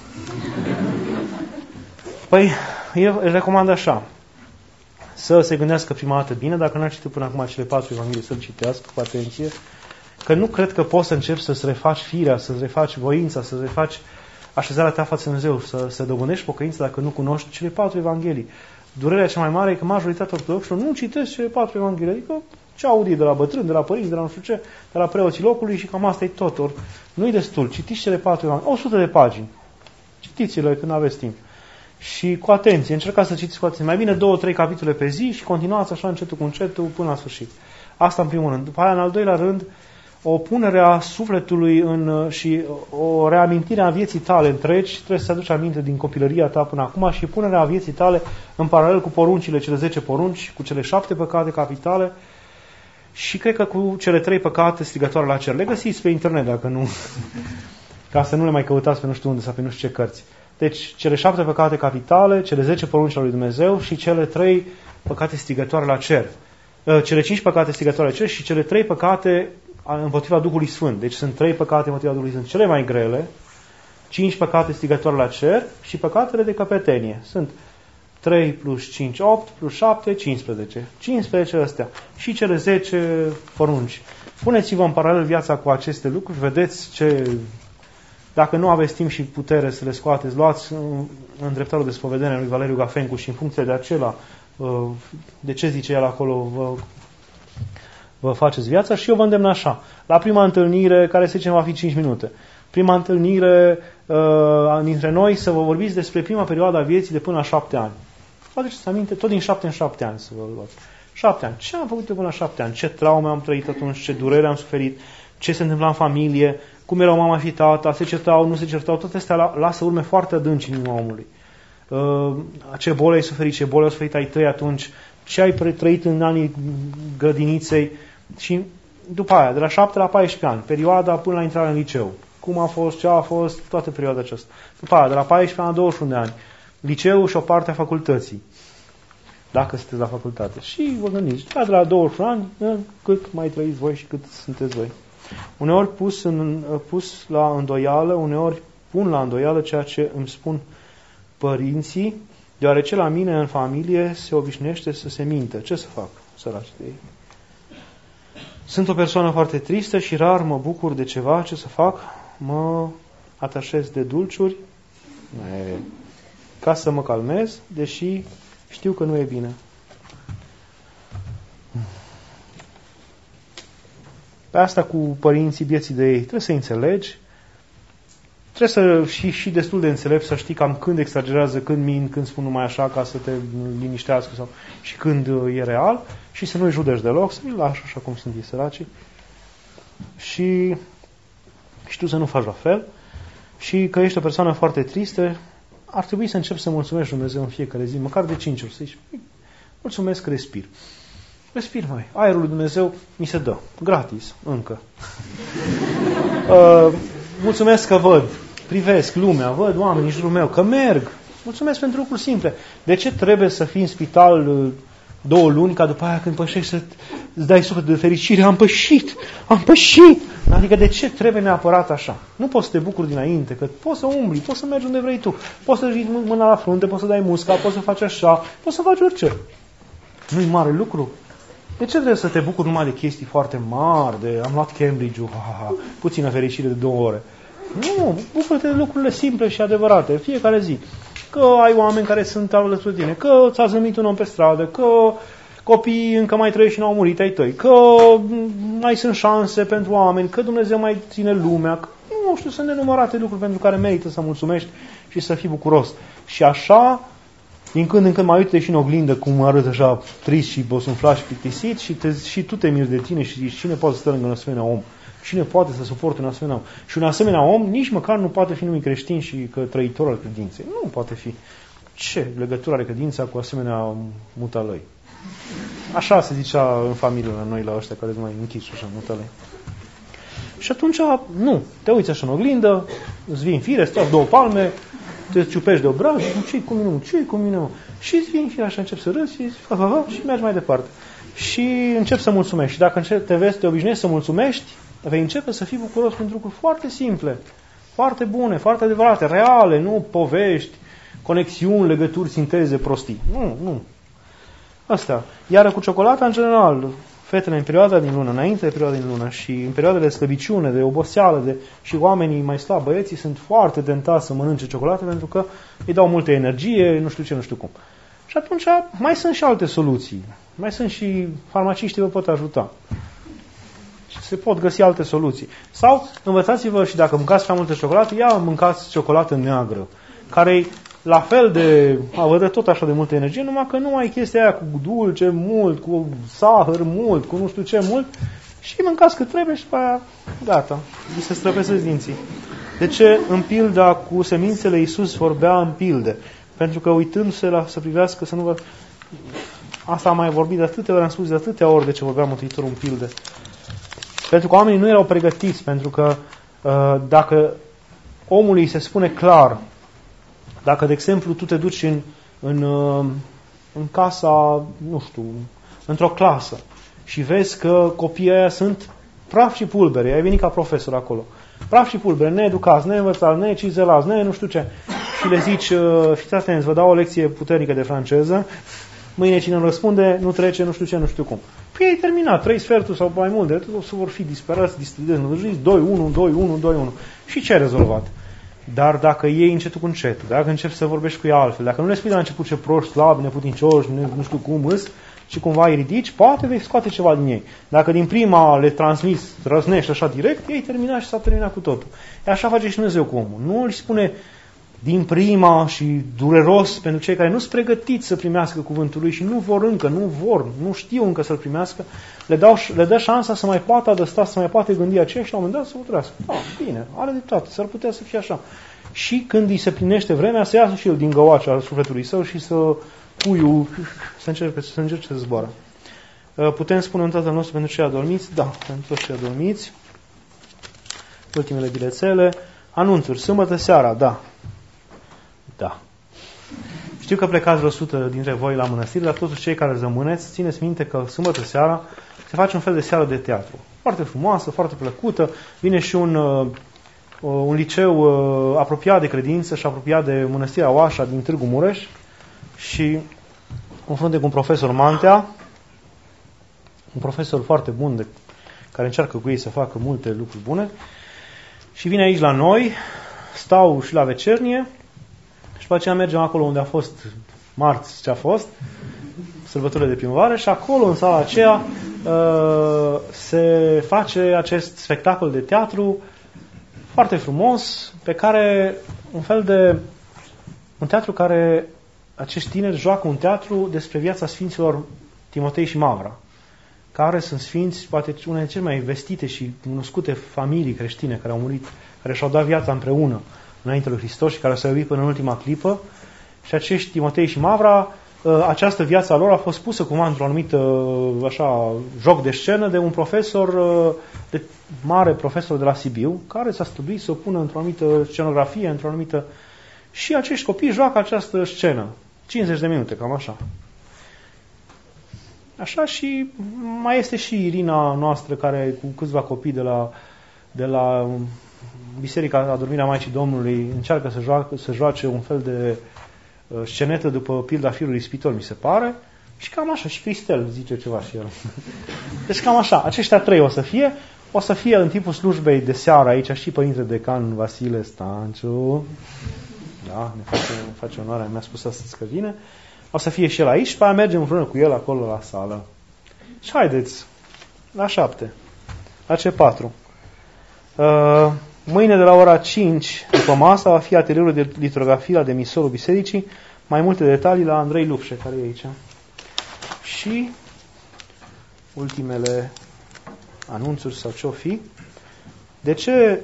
Păi, eu îl recomand așa, să se gândească prima dată bine, dacă n-a citit până acum cele 4 Evanghelii, să-l citească cu atenție, că nu cred că poți să începi să-ți refaci firea, să-ți refaci voința, să-ți refaci așezarea ta față în Dumnezeu, să dobândești pocăința dacă nu cunoști cele 4 Evanghelii. Durerea cea mai mare e că majoritatea ortodoxilor nu citesc cele 4 Evanghelii, adică ce audi de la bătrâni, de la părinți, de la nu știu ce, de la preoții locului și cam asta e tot. Ori nu-i destul, citiți cele 4 Evanghelii, 100 de pagini. Citiți-le când aveți timp. Și cu atenție, încercați să citiți cu atenție. Mai bine 2-3 capitole pe zi și continuați așa încetul cu încetul până la sfârșit. Asta în primul rând. După aia, în al doilea rând, o punere a sufletului și o reamintire a vieții tale întregi, trebuie să aduci aminte din copilăria ta până acum și punerea vieții tale în paralel cu poruncile, cele 10 porunci, cu cele 7 păcate capitale și cred că cu cele 3 păcate strigătoare la cer. Le găsiți pe internet, dacă nu, ca să nu le mai căutați pe nu știu unde sau pe nu știu ce cărți. Deci, cele 7 păcate capitale, cele 10 porunci ale lui Dumnezeu și cele 3 păcate strigătoare la cer. Cele 5 păcate strigătoare la cer și cele 3 păcate împotriva Duhului Sfânt. Deci sunt 3 păcate împotriva Duhului Sfânt, cele mai grele, 5 păcate strigătoare la cer și păcatele de căpetenie. Sunt 3 plus 5, 8, plus 7, 15. 15 astea. Și cele 10 porunci. Puneți-vă în paralel viața cu aceste lucruri, vedeți ce... Dacă nu aveți timp și putere să le scoateți, luați în dreptarul de spovedenie lui Valeriu Gafencu și în funcție de acela, de ce zice el acolo, vă faceți viața și eu vă îndemn așa. La prima întâlnire, care se zice va fi 5 minute, prima întâlnire dintre noi să vă vorbiți despre prima perioadă a vieții de până la 7 ani. Faceți aminte, tot din 7 în 7 ani să vă luați. 7 ani. Ce am făcut eu până la 7 ani? Ce traume am trăit atunci? Ce durere am suferit? Ce se întâmpla în familie? Cum erau mama și tata? Se certau, nu se certau? Toate astea lasă urme foarte adânci în inima omului. Ce boli ai suferit? Ce boli au suferit ai tăi atunci? Ce ai trăit în anii grădiniței? Și după aia, de la 7 la 14 ani, perioada până la intrarea în liceu. Cum a fost, ce a fost, toată perioada aceasta. După aia, de la 14 la 21 de ani, liceu și o parte a facultății. Dacă sunteți la facultate. Și vă gândiți, de la 21 ani, cât mai trăiți voi și cât sunteți voi. Uneori pus la îndoială, uneori pun la îndoială ceea ce îmi spun părinții, deoarece la mine în familie se obișnuiește să se mintă. Ce să fac, săraci de ei? Sunt o persoană foarte tristă și rar mă bucur de ceva. Ce să fac? Mă atașez de dulciuri ca să mă calmez, deși știu că nu e bine. Pe asta cu părinții vieții de ei trebuie să înțelegi, trebuie să și destul de înțelept, să știi cam când exagerează, când mint, când spun numai așa ca să te liniștească și când e real și să nu-i judeci deloc, să-i lași așa cum sunt ei săracii și tu să nu faci la fel și că ești o persoană foarte tristă, ar trebui să începi să mulțumești Dumnezeu în fiecare zi, măcar de 5 ori, să zici, mulțumesc că respir. Respir, mai. Aerul lui Dumnezeu mi se dă. Gratis, încă. Mulțumesc că văd, privesc lumea, văd oamenii în jurul meu, că merg. Mulțumesc pentru lucruri simple. De ce trebuie să fii în spital 2 luni, ca după aia când pășești să îți dai suflet de fericire? Am pășit! Adică de ce trebuie neapărat așa? Nu poți să te bucuri dinainte, că poți să umbli, poți să mergi unde vrei tu, poți să ridici mâna la frunte, poți să dai musca, poți să faci așa, poți să faci orice. Nu-i mare lucru? De ce trebuie să te bucuri numai de chestii foarte mari, de am luat Cambridge-ul, puțină fericire de 2 ore? Nu, bucură-te de lucrurile simple și adevărate, fiecare zi. Că ai oameni care sunt alături de tine, că ți-a zâmbit un om pe stradă, că copiii încă mai trăiesc și n-au murit ai tăi, că mai sunt șanse pentru oameni, că Dumnezeu mai ține lumea, că, nu știu, sunt nenumărate lucruri pentru care merită să mulțumești și să fii bucuros. Și așa, din când în când mai uite și în oglindă cum arăt așa trist și bosunflat și plictisit și tu te miri de tine și zici, cine poate să stă lângă un asemenea om? Cine poate să suporte un asemenea om? Și un asemenea om nici măcar nu poate fi numit creștin și că trăitor al credinței. Nu poate fi. Ce legătură are credința cu asemenea mutalăi? Așa se zicea în familie la noi, la ăștia care sunt mai închiși așa, mutalăi. Și atunci, nu. Te uiți așa în oglindă, îți vii în fire, stau 2 palme, te ciupești de obraj, ce-i cu mine, ce-i cu mine? Și îți vii în fire așa, începi să râzi și mergi mai departe. Și începi să mulțumești. Și dacă te vezi, te obișnuiești să mulțumești, vei începe să fii bucuros pentru lucruri foarte simple, foarte bune, foarte adevărate, reale, nu povești, conexiuni, legături, sinteze, prostii. Nu. Asta. Iar cu ciocolata, în general, fetele în perioada din lună, înainte de perioada din lună și în perioadele de slăbiciune, de oboseală și oamenii mai slabi, băieții, sunt foarte tentați să mănânce ciocolată pentru că îi dau multă energie, nu știu ce, nu știu cum. Și atunci mai sunt și alte soluții. Mai sunt și farmaciștii vă pot ajuta. Se pot găsi alte soluții. Sau învățați-vă și dacă mâncați prea multă ciocolată, mâncați ciocolată neagră, care la fel de, vă dă tot așa de multă energie, numai că nu ai chestia aia cu dulce mult, cu zahăr mult, cu nu știu ce mult, și mâncați cât trebuie și după aia, gata, vi se străpesesc dinții. De ce în pilda cu semințele Iisus vorbea în pilde? Pentru că uitându-se să privească, să nu vă... Asta am mai vorbit de atâtea ori, am spus de atâtea ori de ce vorbea Mântuitorul în pilde. Pentru că oamenii nu erau pregătiți, pentru că dacă omului se spune clar, dacă, de exemplu, tu te duci în casa, nu știu, într-o clasă și vezi că copiii aia sunt praf și pulbere, ai venit ca profesor acolo, praf și pulbere, needucați, neînvățați, necizelați, nu știu ce, și le zici, fiți atenți, vă dau o lecție puternică de franceză, mâine cine îmi răspunde, nu trece, nu știu ce, nu știu cum. Păi ai terminat, 3 sferturi sau mai mult de atât, o să vor fi disperați, distridenți, 2-1. Și ce ai rezolvat? Dar dacă iei încetul cu încetul, dacă începi să vorbești cu ea altfel, dacă nu le spui la început ce proști, slabi, neputincioși, nu știu cum îs, și cumva îi ridici, poate vei scoate ceva din ei. Dacă din prima le transmiți, răznești așa direct, ei terminat și s-a terminat cu totul. E așa face și Dumnezeu cu omul. Nu îl spune din prima și dureros pentru cei care nu sunt pregătiți să primească cuvântul lui și nu vor încă, nu știu încă să-l primească, le dă șansa să mai poată adăsta, să mai poate gândi aceea și la un moment dat să o trăiască. Bine, are dreptate, s-ar putea să fie așa. Și când îi se plinește vremea, să iasă și el din găoacea al sufletului său și să puiul, să încerce să zboară. Putem spune un Tatăl nostru pentru cei adormiți? Da, pentru toți cei adormiți. Ultimele bilețele. Anunțuri. Sâmbătă seara, da. Da. Știu că plecați vreo 100 dintre voi la mănăstire, dar toți cei care rămâneți, țineți minte că sâmbătă seara se face un fel de seară de teatru. Foarte frumoasă, foarte plăcută. Vine și un liceu apropiat de credință și apropiat de Mănăstirea Oașa din Târgu Mureș și în frunte cu un profesor Mantea, un profesor foarte bun care încearcă cu ei să facă multe lucruri bune și vine aici la noi, stau și la vecernie și după aceea mergem acolo unde a fost marți ce a fost, sărbătorile de primăvară și acolo în sala aceea se face acest spectacol de teatru foarte frumos, pe care un teatru care acești tineri joacă un teatru despre viața sfinților Timotei și Mavra, care sunt sfinți, poate una dintre cele mai vestite și cunoscute familii creștine care au murit, care și-au dat viața împreună înainte lui Hristos și care s-au iubit până în ultima clipă. Și acești Timotei și Mavra, această viață a lor a fost pusă cumva într-o anumită așa, joc de scenă de un profesor, mare profesor de la Sibiu, care s-a străduit să o pună într-o anumită scenografie, într-o anumită Și acești copii joacă această scenă. 50 de minute, cam așa. Așa și mai este și Irina noastră, care cu câțiva copii de la Biserica Adormirea Maicii Domnului încearcă să joace un fel de scenetă după pilda firului ispitor, mi se pare. Și cam așa, și Cristel zice ceva și el. Deci cam așa, aceștia trei o să fie în timpul slujbei de seară aici și Părinte Decan Vasile Stanciu. Da, ne face onoarea, mi-a spus astăzi că vine. O să fie și el aici și pe aia mergem împreună cu el acolo la sală. Și haideți, la 7, la C4. Mâine de la ora 5 după masa va fi atelierul de litografie la demisorul bisericii. Mai multe detalii la Andrei Lupșe, care e aici. Și ultimele anunțuri sau ce-o fi. De ce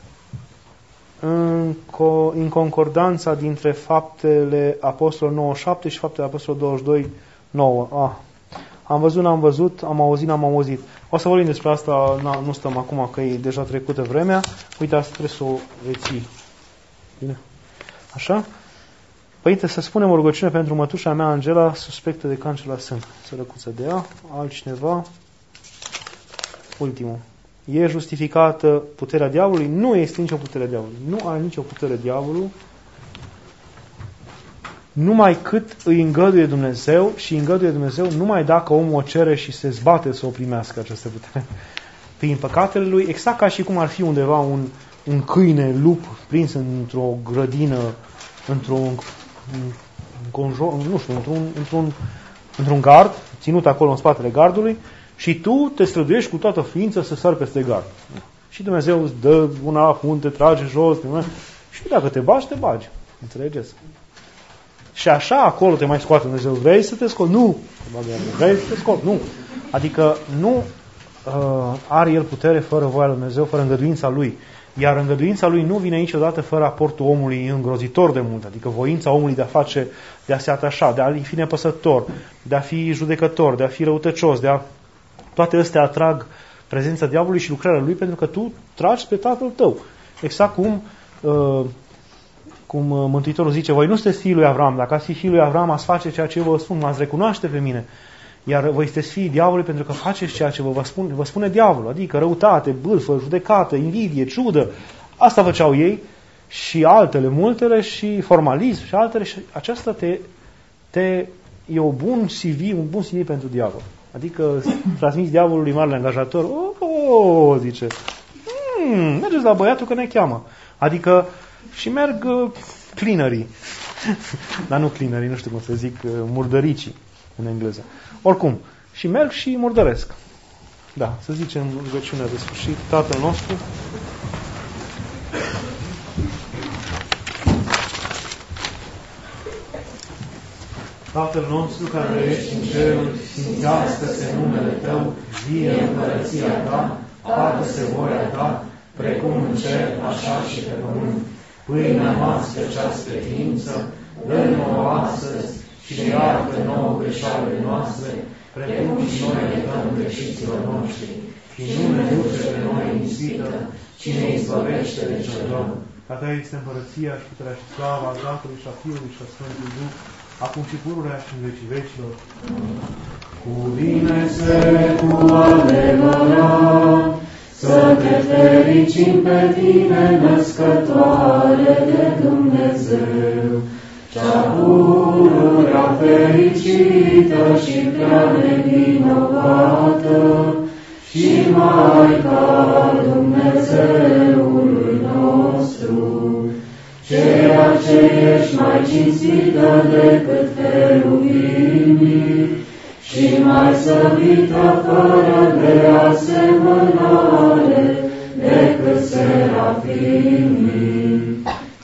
în concordanța dintre faptele Apostolului 9:7 și faptele Apostolului 22:9? Am văzut, n-am văzut, am auzit, n-am auzit. O să vorbim despre asta, nu stăm acum că e deja trecută vremea. Uite, asta trebuie să o reții. Bine? Așa? Părinte, să spunem o rugăciune pentru mătușa mea, Angela, suspectă de cancer la sân. Sărăcuță de ea. Altcineva? Ultimul. E justificată puterea diavolului? Nu este nicio putere diavolului. Nu are nicio putere diavolul. Numai cât îi îngăduie Dumnezeu și îngăduie Dumnezeu numai dacă omul o cere și se zbate să o primească această putere. Prin păcatele lui, exact ca și cum ar fi undeva un câine, lup, prins într-o grădină, într-un gard, ținut acolo în spatele gardului, și tu te străduiești cu toată ființa să sari peste gard. Și Dumnezeu îți dă una punte, trage jos, și dacă te bagi. Înțelegeți? Și așa acolo te mai scoate Dumnezeu. Vrei să te scot? Nu. Vrei să te scot? Nu. Adică nu are El putere fără voia lui Dumnezeu, fără îngăduința Lui. Iar îngăduința Lui nu vine niciodată fără aportul omului îngrozitor de mult. Adică voința omului de a se atașa, de a fi nepăsător, de a fi judecător, de a fi răutăcios, toate astea atrag prezența diavolului și lucrarea lui, pentru că tu tragi pe tatăl tău. Exact cum Mântuitorul zice, voi nu sunteți fiul lui Avram, dacă ați fi fiul lui Avram, ați face ceea ce eu vă spun, m-ați recunoaște pe mine. Iar voi sunteți fiii diavolului pentru că faceți ceea ce vă spune diavolul, adică răutate, bârfă, judecată, invidie, ciudă. Asta făceau ei și altele, multele, și formalism și altele, și aceasta e un bun CV pentru diavol. Adică transmiți diavolului marele angajator, zice, mergeți la băiatul că ne cheamă. Adică și merg cleanerii. Dar nu cleanerii, nu știu cum să zic, murdăricii în engleză. Oricum, și merg și murdăresc. Da, să zicem rugăciunea de sfârșit. Tatăl nostru, Tatăl nostru care ești în ceruri, sfințească-se numele Tău, vie împărăția Ta, facă-se voia Ta, precum în cer, așa și pe pământ. Pâinea noastră cea spre ființă, dă-ne nouă astăzi și iartă nouă greșalele noastre, precum și noi iertăm greșiților noștri. Și nu ne duce pe noi în ispită, ci ne izbăvește de cel rău. Ca Ta este împărăția și puterea și slava a Tatălui și a Fiului și a Sfântului Duh, acum și pururea și în vecii vecilor. Cuvine-se cu adevărat, să te fericim pe Tine, născătoare de Dumnezeu, cea pururea fericită și prea nevinovată, și Maica Dumnezeului nostru, ceea ce ești mai cinstită decât cherubimii și mai slăvită fără de asemănare decât serafimii,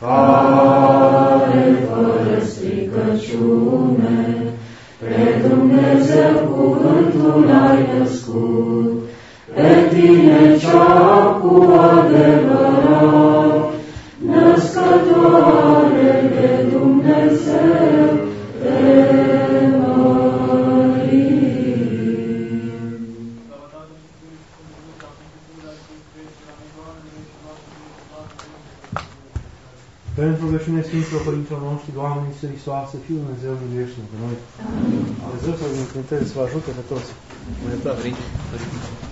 care fără stricăciune pe Dumnezeu cuvântul ai născut, pe Tine cea cu adevărat, născătoare de Dumnezeu, te mărim. Pentru rugăciune Sfinților Părinților noștri, Doamne Iisuse Hristoase, Fiul Dumnezeu, miluiește-ne pe noi. Dumnezeu să vă binecuvânteze, să vă ajute pe toți. Mă iertați.